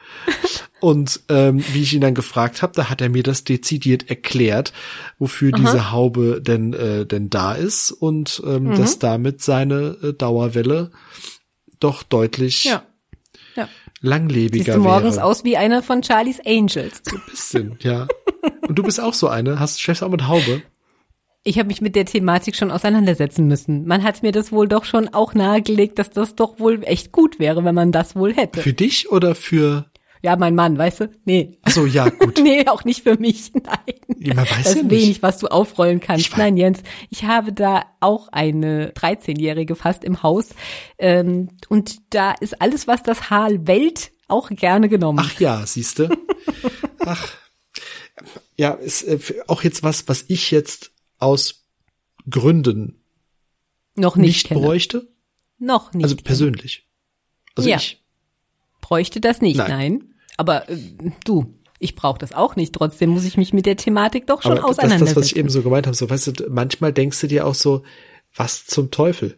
Und wie ich ihn dann gefragt habe, da hat er mir das dezidiert erklärt, wofür diese Haube denn da ist und dass damit seine Dauerwelle doch deutlich langlebiger Siehst du morgens wäre. aus wie einer von Charlie's Angels. So ein bisschen, ja. Und du bist auch so eine, schläfst auch mit Haube? Ich habe mich mit der Thematik schon auseinandersetzen müssen. Man hat mir das wohl doch schon auch nahegelegt, dass das doch wohl echt gut wäre, wenn man das wohl hätte. Für dich oder für... Ja, mein Mann, weißt du? Nee. Ach so, ja, gut. Nee, auch nicht für mich, nein. Ja, man weiß das ja ist nicht. wenig, was du aufrollen kannst. Nein, Jens, ich habe da auch eine 13-Jährige fast im Haus. Und da ist alles, was das Haar wellt, auch gerne genommen. Ach ja, siehste. Ach, ja, ist auch jetzt was ich jetzt aus Gründen noch nicht bräuchte. Noch nicht. Also persönlich. Also ja. ich bräuchte das nicht, nein. Aber du, ich brauche das auch nicht. Trotzdem muss ich mich mit der Thematik doch schon auseinandersetzen. Das, was ich eben so gemeint habe, so, weißt du, manchmal denkst du dir auch so, was zum Teufel?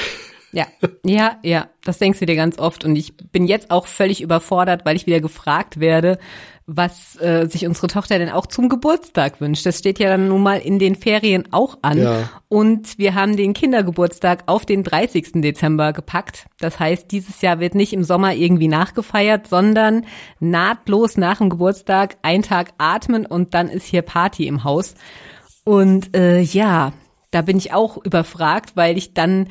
Ja, das denkst du dir ganz oft. Und ich bin jetzt auch völlig überfordert, weil ich wieder gefragt werde, was sich unsere Tochter denn auch zum Geburtstag wünscht. Das steht ja dann nun mal in den Ferien auch an. Ja. Und wir haben den Kindergeburtstag auf den 30. Dezember gepackt. Das heißt, dieses Jahr wird nicht im Sommer irgendwie nachgefeiert, sondern nahtlos nach dem Geburtstag einen Tag atmen und dann ist hier Party im Haus. Und da bin ich auch überfragt, weil ich dann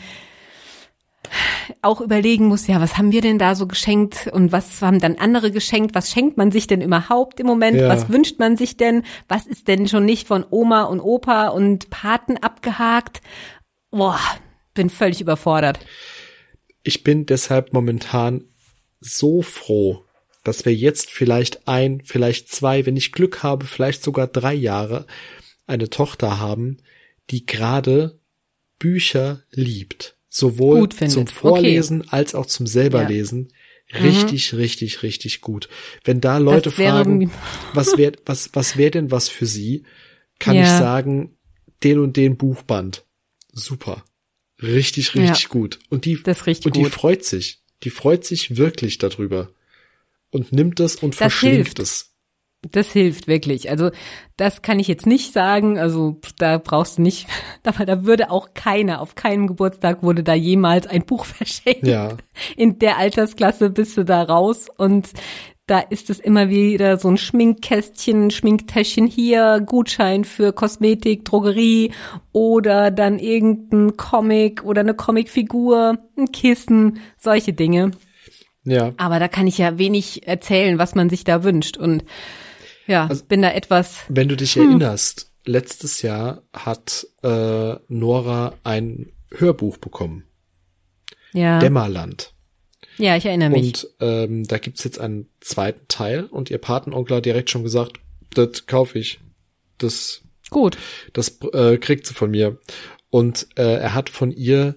auch überlegen muss, ja, was haben wir denn da so geschenkt und was haben dann andere geschenkt? Was schenkt man sich denn überhaupt im Moment? Ja. Was wünscht man sich denn? Was ist denn schon nicht von Oma und Opa und Paten abgehakt? Boah, bin völlig überfordert. Ich bin deshalb momentan so froh, dass wir jetzt vielleicht vielleicht 2, wenn ich Glück habe, vielleicht sogar 3 Jahre eine Tochter haben, die gerade Bücher liebt. Sowohl zum Vorlesen als auch zum selberlesen. Richtig, richtig, richtig gut. Wenn da Leute fragen, was wär denn was für sie, kann ich sagen, den und den Buchband. Super. Richtig, richtig gut. Und die freut sich. Die freut sich wirklich darüber. Und nimmt es und verschlingt es. Das hilft wirklich. Also das kann ich jetzt nicht sagen. Also da brauchst du nicht, aber da würde auch keiner, auf keinem Geburtstag wurde da jemals ein Buch verschenkt. Ja. In der Altersklasse bist du da raus und da ist es immer wieder so ein Schminkkästchen, Schminktäschchen hier, Gutschein für Kosmetik, Drogerie oder dann irgendein Comic oder eine Comicfigur, ein Kissen, solche Dinge. Ja. Aber da kann ich ja wenig erzählen, was man sich da wünscht und also, bin da etwas. Wenn du dich erinnerst, letztes Jahr hat Nora ein Hörbuch bekommen. Ja. Dämmerland. Ja, ich erinnere mich. Und da gibt's jetzt einen zweiten Teil und ihr Patenonkel hat direkt schon gesagt, das kaufe ich. Das kriegt sie von mir. Und er hat von ihr,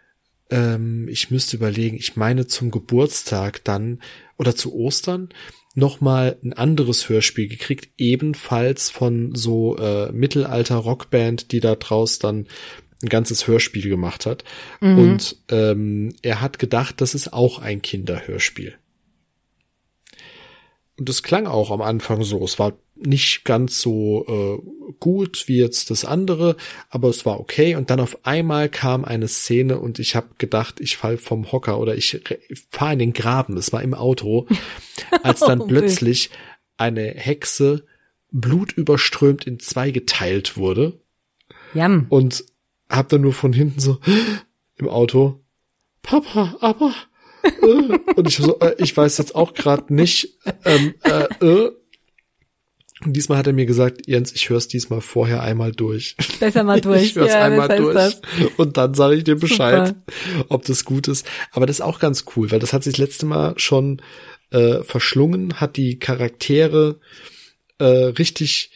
ich müsste überlegen, ich meine zum Geburtstag dann oder zu Ostern nochmal ein anderes Hörspiel gekriegt, ebenfalls von so Mittelalter-Rockband, die da draus dann ein ganzes Hörspiel gemacht hat. Und er hat gedacht, das ist auch ein Kinderhörspiel. Und das klang auch am Anfang so. Es war nicht ganz so gut wie jetzt das andere, aber es war okay. Und dann auf einmal kam eine Szene und ich habe gedacht, ich fall vom Hocker oder ich fahre in den Graben. Es war im Auto, als dann plötzlich eine Hexe blutüberströmt in 2 geteilt wurde. Jam. Und hab dann nur von hinten so im Auto, Papa, aber und ich so, ich weiß jetzt auch gerade nicht. Und diesmal hat er mir gesagt, Jens, ich hör's diesmal vorher einmal durch. Besser mal durch. Ich hör's einmal durch. Und dann sage ich dir Bescheid, ob das gut ist. Aber das ist auch ganz cool, weil das hat sich das letzte Mal schon verschlungen, hat die Charaktere richtig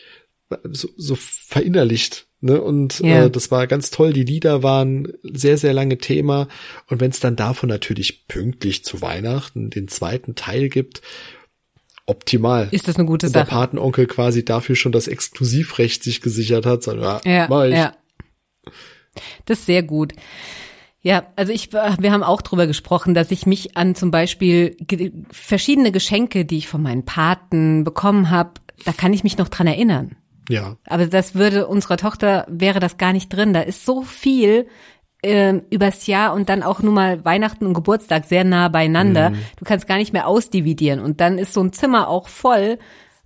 so verinnerlicht. Ne? Und das war ganz toll. Die Lieder waren sehr, sehr lange Thema. Und wenn es dann davon natürlich pünktlich zu Weihnachten den zweiten Teil gibt, optimal. Ist das eine gute Sache? Der Patenonkel quasi dafür schon das Exklusivrecht sich gesichert hat. So, mach ich. Ja. Das ist sehr gut. Ja, also wir haben auch drüber gesprochen, dass ich mich an zum Beispiel verschiedene Geschenke, die ich von meinen Paten bekommen habe, da kann ich mich noch dran erinnern. Ja. Aber das würde unserer Tochter, wäre das gar nicht drin. Da ist so viel übers Jahr und dann auch nur mal Weihnachten und Geburtstag sehr nah beieinander. Du kannst gar nicht mehr ausdividieren. Und dann ist so ein Zimmer auch voll.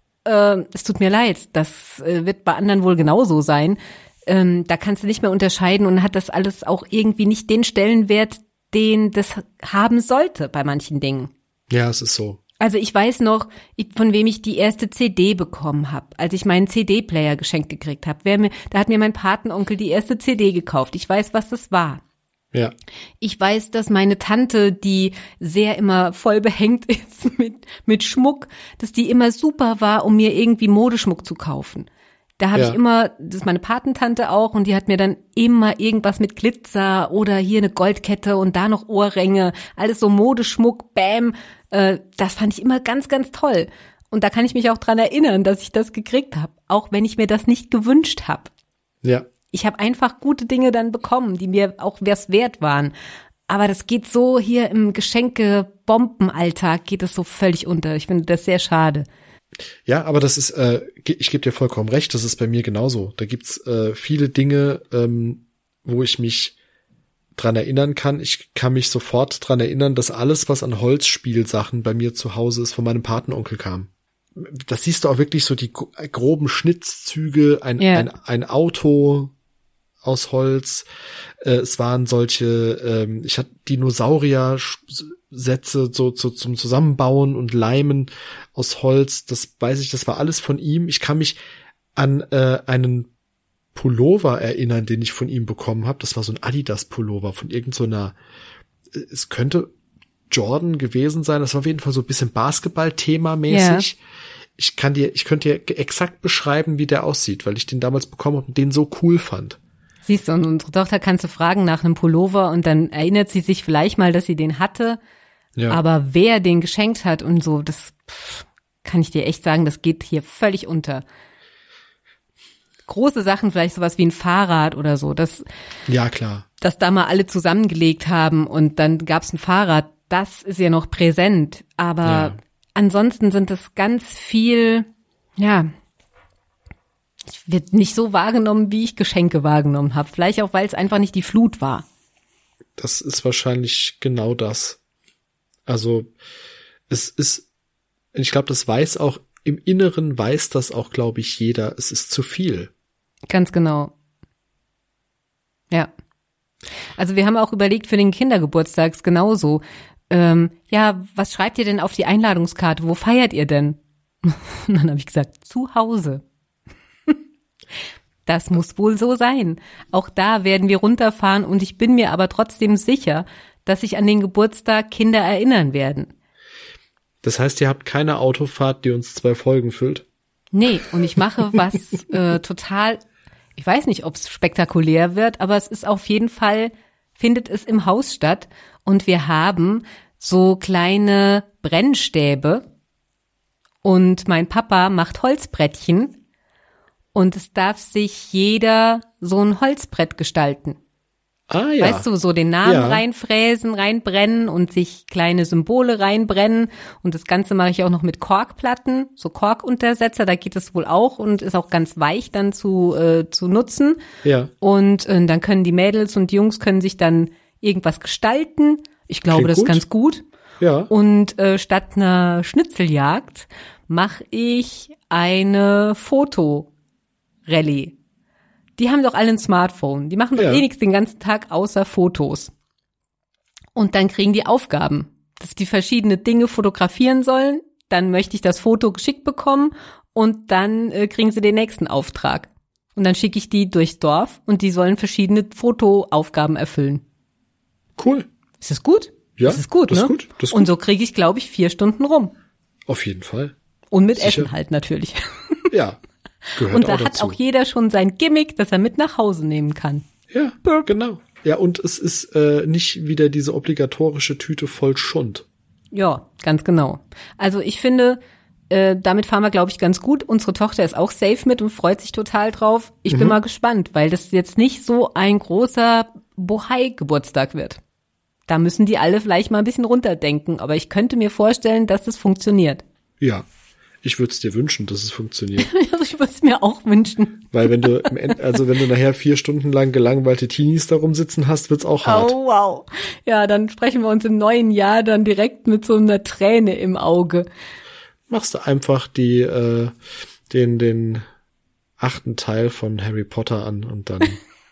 Es tut mir leid, das wird bei anderen wohl genauso sein. Da kannst du nicht mehr unterscheiden und hat das alles auch irgendwie nicht den Stellenwert, den das haben sollte bei manchen Dingen. Ja, es ist so. Also ich weiß noch, von wem ich die erste CD bekommen habe, als ich meinen CD-Player geschenkt gekriegt habe. Da hat mir mein Patenonkel die erste CD gekauft. Ich weiß, was das war. Ja. Ich weiß, dass meine Tante, die sehr immer voll behängt ist mit Schmuck, dass die immer super war, um mir irgendwie Modeschmuck zu kaufen. Da habe ich immer, das ist meine Patentante auch, und die hat mir dann immer irgendwas mit Glitzer oder hier eine Goldkette und da noch Ohrringe, alles so Modeschmuck, bam. Das fand ich immer ganz, ganz toll. Und da kann ich mich auch dran erinnern, dass ich das gekriegt habe, auch wenn ich mir das nicht gewünscht habe. Ja. Ich habe einfach gute Dinge dann bekommen, die mir auch was wert waren. Aber das geht so hier im Geschenke-Bombenalltag geht es so völlig unter. Ich finde das sehr schade. Ja, aber das ist, ich gebe dir vollkommen recht, das ist bei mir genauso. Da gibt's viele Dinge, wo ich mich dran erinnern kann. Ich kann mich sofort dran erinnern, dass alles, was an Holzspielsachen bei mir zu Hause ist, von meinem Patenonkel kam. Das siehst du auch wirklich so die groben Schnitzzüge, ein Auto aus Holz. Es waren solche, ich hatte Dinosaurier-Sätze so zum Zusammenbauen und Leimen aus Holz. Das weiß ich, das war alles von ihm. Ich kann mich an einen Pullover erinnern, den ich von ihm bekommen habe. Das war so ein Adidas-Pullover von es könnte Jordan gewesen sein. Das war auf jeden Fall so ein bisschen Basketball-Thema-mäßig. Ja. Ich könnte dir exakt beschreiben, wie der aussieht, weil ich den damals bekommen habe und den so cool fand. Siehst du, und unsere Tochter kannst du fragen nach einem Pullover und dann erinnert sie sich vielleicht mal, dass sie den hatte. Ja. Aber wer den geschenkt hat und so, das kann ich dir echt sagen, das geht hier völlig unter. Große Sachen, vielleicht sowas wie ein Fahrrad oder so, ja, klar. Dass da mal alle zusammengelegt haben und dann gab's ein Fahrrad, das ist ja noch präsent. Aber ansonsten sind es ganz viel, wird nicht so wahrgenommen, wie ich Geschenke wahrgenommen habe. Vielleicht auch, weil es einfach nicht die Flut war. Das ist wahrscheinlich genau das. Also ich glaube, das weiß auch, im Inneren weiß das auch, glaube ich, jeder. Es ist zu viel. Ganz genau. Ja. Also wir haben auch überlegt für den Kindergeburtstag genauso. Was schreibt ihr denn auf die Einladungskarte? Wo feiert ihr denn? Und dann habe ich gesagt, zu Hause. Das muss wohl so sein. Auch da werden wir runterfahren und ich bin mir aber trotzdem sicher, dass sich an den Geburtstag Kinder erinnern werden. Das heißt, ihr habt keine Autofahrt, die uns 2 Folgen füllt? Nee, und ich mache was total, ich weiß nicht, ob es spektakulär wird, aber es ist auf jeden Fall, findet es im Haus statt. Und wir haben so kleine Brennstäbe und mein Papa macht Holzbrettchen und es darf sich jeder so ein Holzbrett gestalten. Ah, ja. Weißt du, so den Namen reinfräsen, reinbrennen und sich kleine Symbole reinbrennen. Und das Ganze mache ich auch noch mit Korkplatten, so Korkuntersetzer, da geht es wohl auch und ist auch ganz weich dann zu nutzen. Ja. Und dann können die Mädels und Jungs können sich dann irgendwas gestalten. Ich glaube, das ist ganz gut. Ja. Und statt einer Schnitzeljagd mache ich eine Fotorallye. Die haben doch alle ein Smartphone. Die machen doch eh nichts den ganzen Tag außer Fotos. Und dann kriegen die Aufgaben, dass die verschiedene Dinge fotografieren sollen. Dann möchte ich das Foto geschickt bekommen und dann kriegen sie den nächsten Auftrag. Und dann schicke ich die durchs Dorf und die sollen verschiedene Fotoaufgaben erfüllen. Cool. Ist das gut? Ja, das ist gut, das ne? Ist gut. Das ist gut. Und so kriege ich, glaube ich, 4 Stunden rum. Auf jeden Fall. Und mit Essen halt natürlich. Ja, gehört und auch dazu. Und da hat auch jeder schon sein Gimmick, das er mit nach Hause nehmen kann. Ja, genau. Ja, und es ist nicht wieder diese obligatorische Tüte voll Schund. Ja, ganz genau. Also ich finde, damit fahren wir, glaube ich, ganz gut. Unsere Tochter ist auch safe mit und freut sich total drauf. Ich bin mal gespannt, weil das jetzt nicht so ein großer Bohai-Geburtstag wird. Da müssen die alle vielleicht mal ein bisschen runterdenken. Aber ich könnte mir vorstellen, dass das funktioniert. Ja, ich würde es dir wünschen, dass es funktioniert. Also ich würde es mir auch wünschen. Weil wenn du wenn du nachher 4 Stunden lang gelangweilte Teenies da rumsitzen hast, wird's auch hart. Oh, wow. Ja, dann sprechen wir uns im neuen Jahr dann direkt mit so einer Träne im Auge. Machst du einfach den 8. Teil von Harry Potter an und dann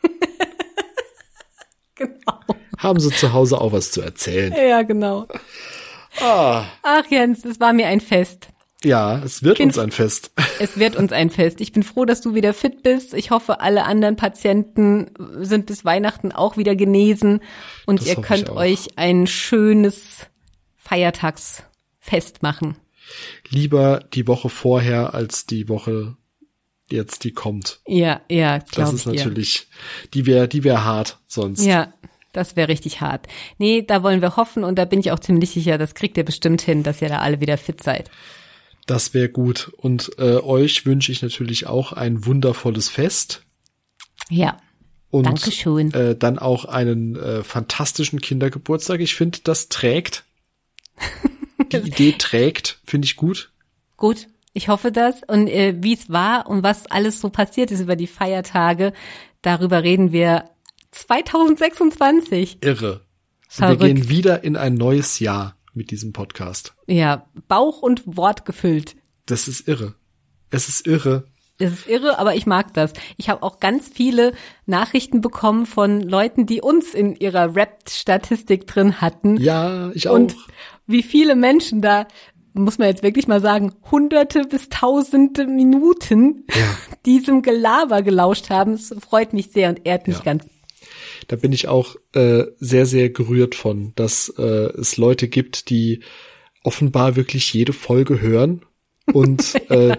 genau. Haben sie zu Hause auch was zu erzählen. Ja, genau. Ach Jens, es war mir ein Fest. Ja, es wird uns ein Fest. Es wird uns ein Fest. Ich bin froh, dass du wieder fit bist. Ich hoffe, alle anderen Patienten sind bis Weihnachten auch wieder genesen. Und das ihr könnt euch ein schönes Feiertagsfest machen. Lieber die Woche vorher als die Woche jetzt, die kommt. Ja, glaube ich. Das ist natürlich, die wäre hart sonst. Ja, das wäre richtig hart. Nee, da wollen wir hoffen und da bin ich auch ziemlich sicher, das kriegt ihr bestimmt hin, dass ihr da alle wieder fit seid. Das wäre gut. Und euch wünsche ich natürlich auch ein wundervolles Fest. Ja, und Dankeschön. Dann auch einen fantastischen Kindergeburtstag. Ich finde, das trägt. Die Idee trägt, finde ich gut. Gut, ich hoffe das. Und wie es war und was alles so passiert ist über die Feiertage, darüber reden wir 2026. Irre. Verrückt. Wir gehen wieder in ein neues Jahr mit diesem Podcast. Ja, Bauch und Wort gefüllt. Das ist irre. Es ist irre. Es ist irre, aber ich mag das. Ich habe auch ganz viele Nachrichten bekommen von Leuten, die uns in ihrer Rap-Statistik drin hatten. Ja, ich auch. Und wie viele Menschen da, muss man jetzt wirklich mal sagen, Hunderte bis Tausende Minuten diesem Gelaber gelauscht haben. Das freut mich sehr und ehrt mich ganz. Da bin ich auch sehr, sehr gerührt von, dass es Leute gibt, die offenbar wirklich jede Folge hören und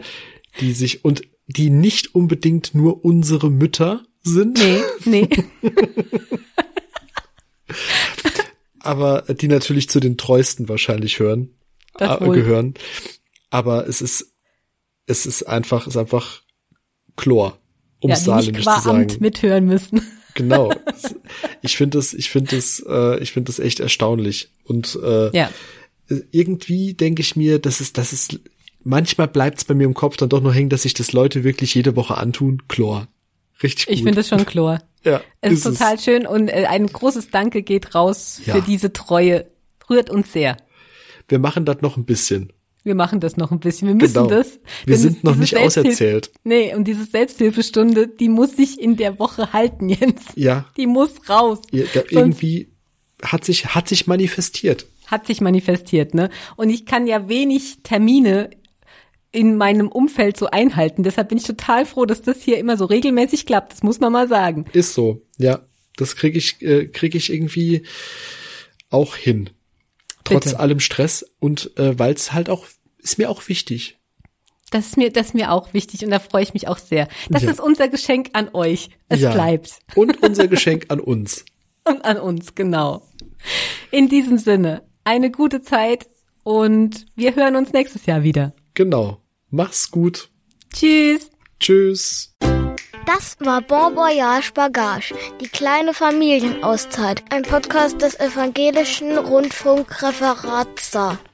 die nicht unbedingt nur unsere Mütter sind. Nee. Aber die natürlich zu den treuesten wahrscheinlich gehören. Aber es ist einfach Chlor, um es saarländisch zu sagen. Nicht mithören müssen. Genau. Ich finde das echt erstaunlich. Und irgendwie denke ich mir, das ist manchmal bleibt es bei mir im Kopf dann doch noch hängen, dass sich das Leute wirklich jede Woche antun. Chlor. Richtig gut. Ich finde es schon Chlor. Ja. Es ist total schön und ein großes Danke geht raus für diese Treue. Rührt uns sehr. Wir machen das noch ein bisschen. Wir machen das noch ein bisschen. Wir müssen das. Wir sind noch nicht auserzählt. Nee, und diese Selbsthilfestunde, die muss sich in der Woche halten, Jens. Ja. Die muss raus. Ja, irgendwie hat sich manifestiert. Hat sich manifestiert, ne? Und ich kann ja wenig Termine in meinem Umfeld so einhalten. Deshalb bin ich total froh, dass das hier immer so regelmäßig klappt. Das muss man mal sagen. Ist so, ja. Das krieg ich irgendwie auch hin. Trotz allem Stress und weil es halt auch, ist mir auch wichtig. Das ist mir auch wichtig und da freue ich mich auch sehr. Das ist unser Geschenk an euch. Es bleibt. Und unser Geschenk an uns. Und an uns, genau. In diesem Sinne, eine gute Zeit und wir hören uns nächstes Jahr wieder. Genau. Mach's gut. Tschüss. Tschüss. Das war Bon Voyage Bagage, die kleine Familienauszeit, ein Podcast des Evangelischen Rundfunkreferates.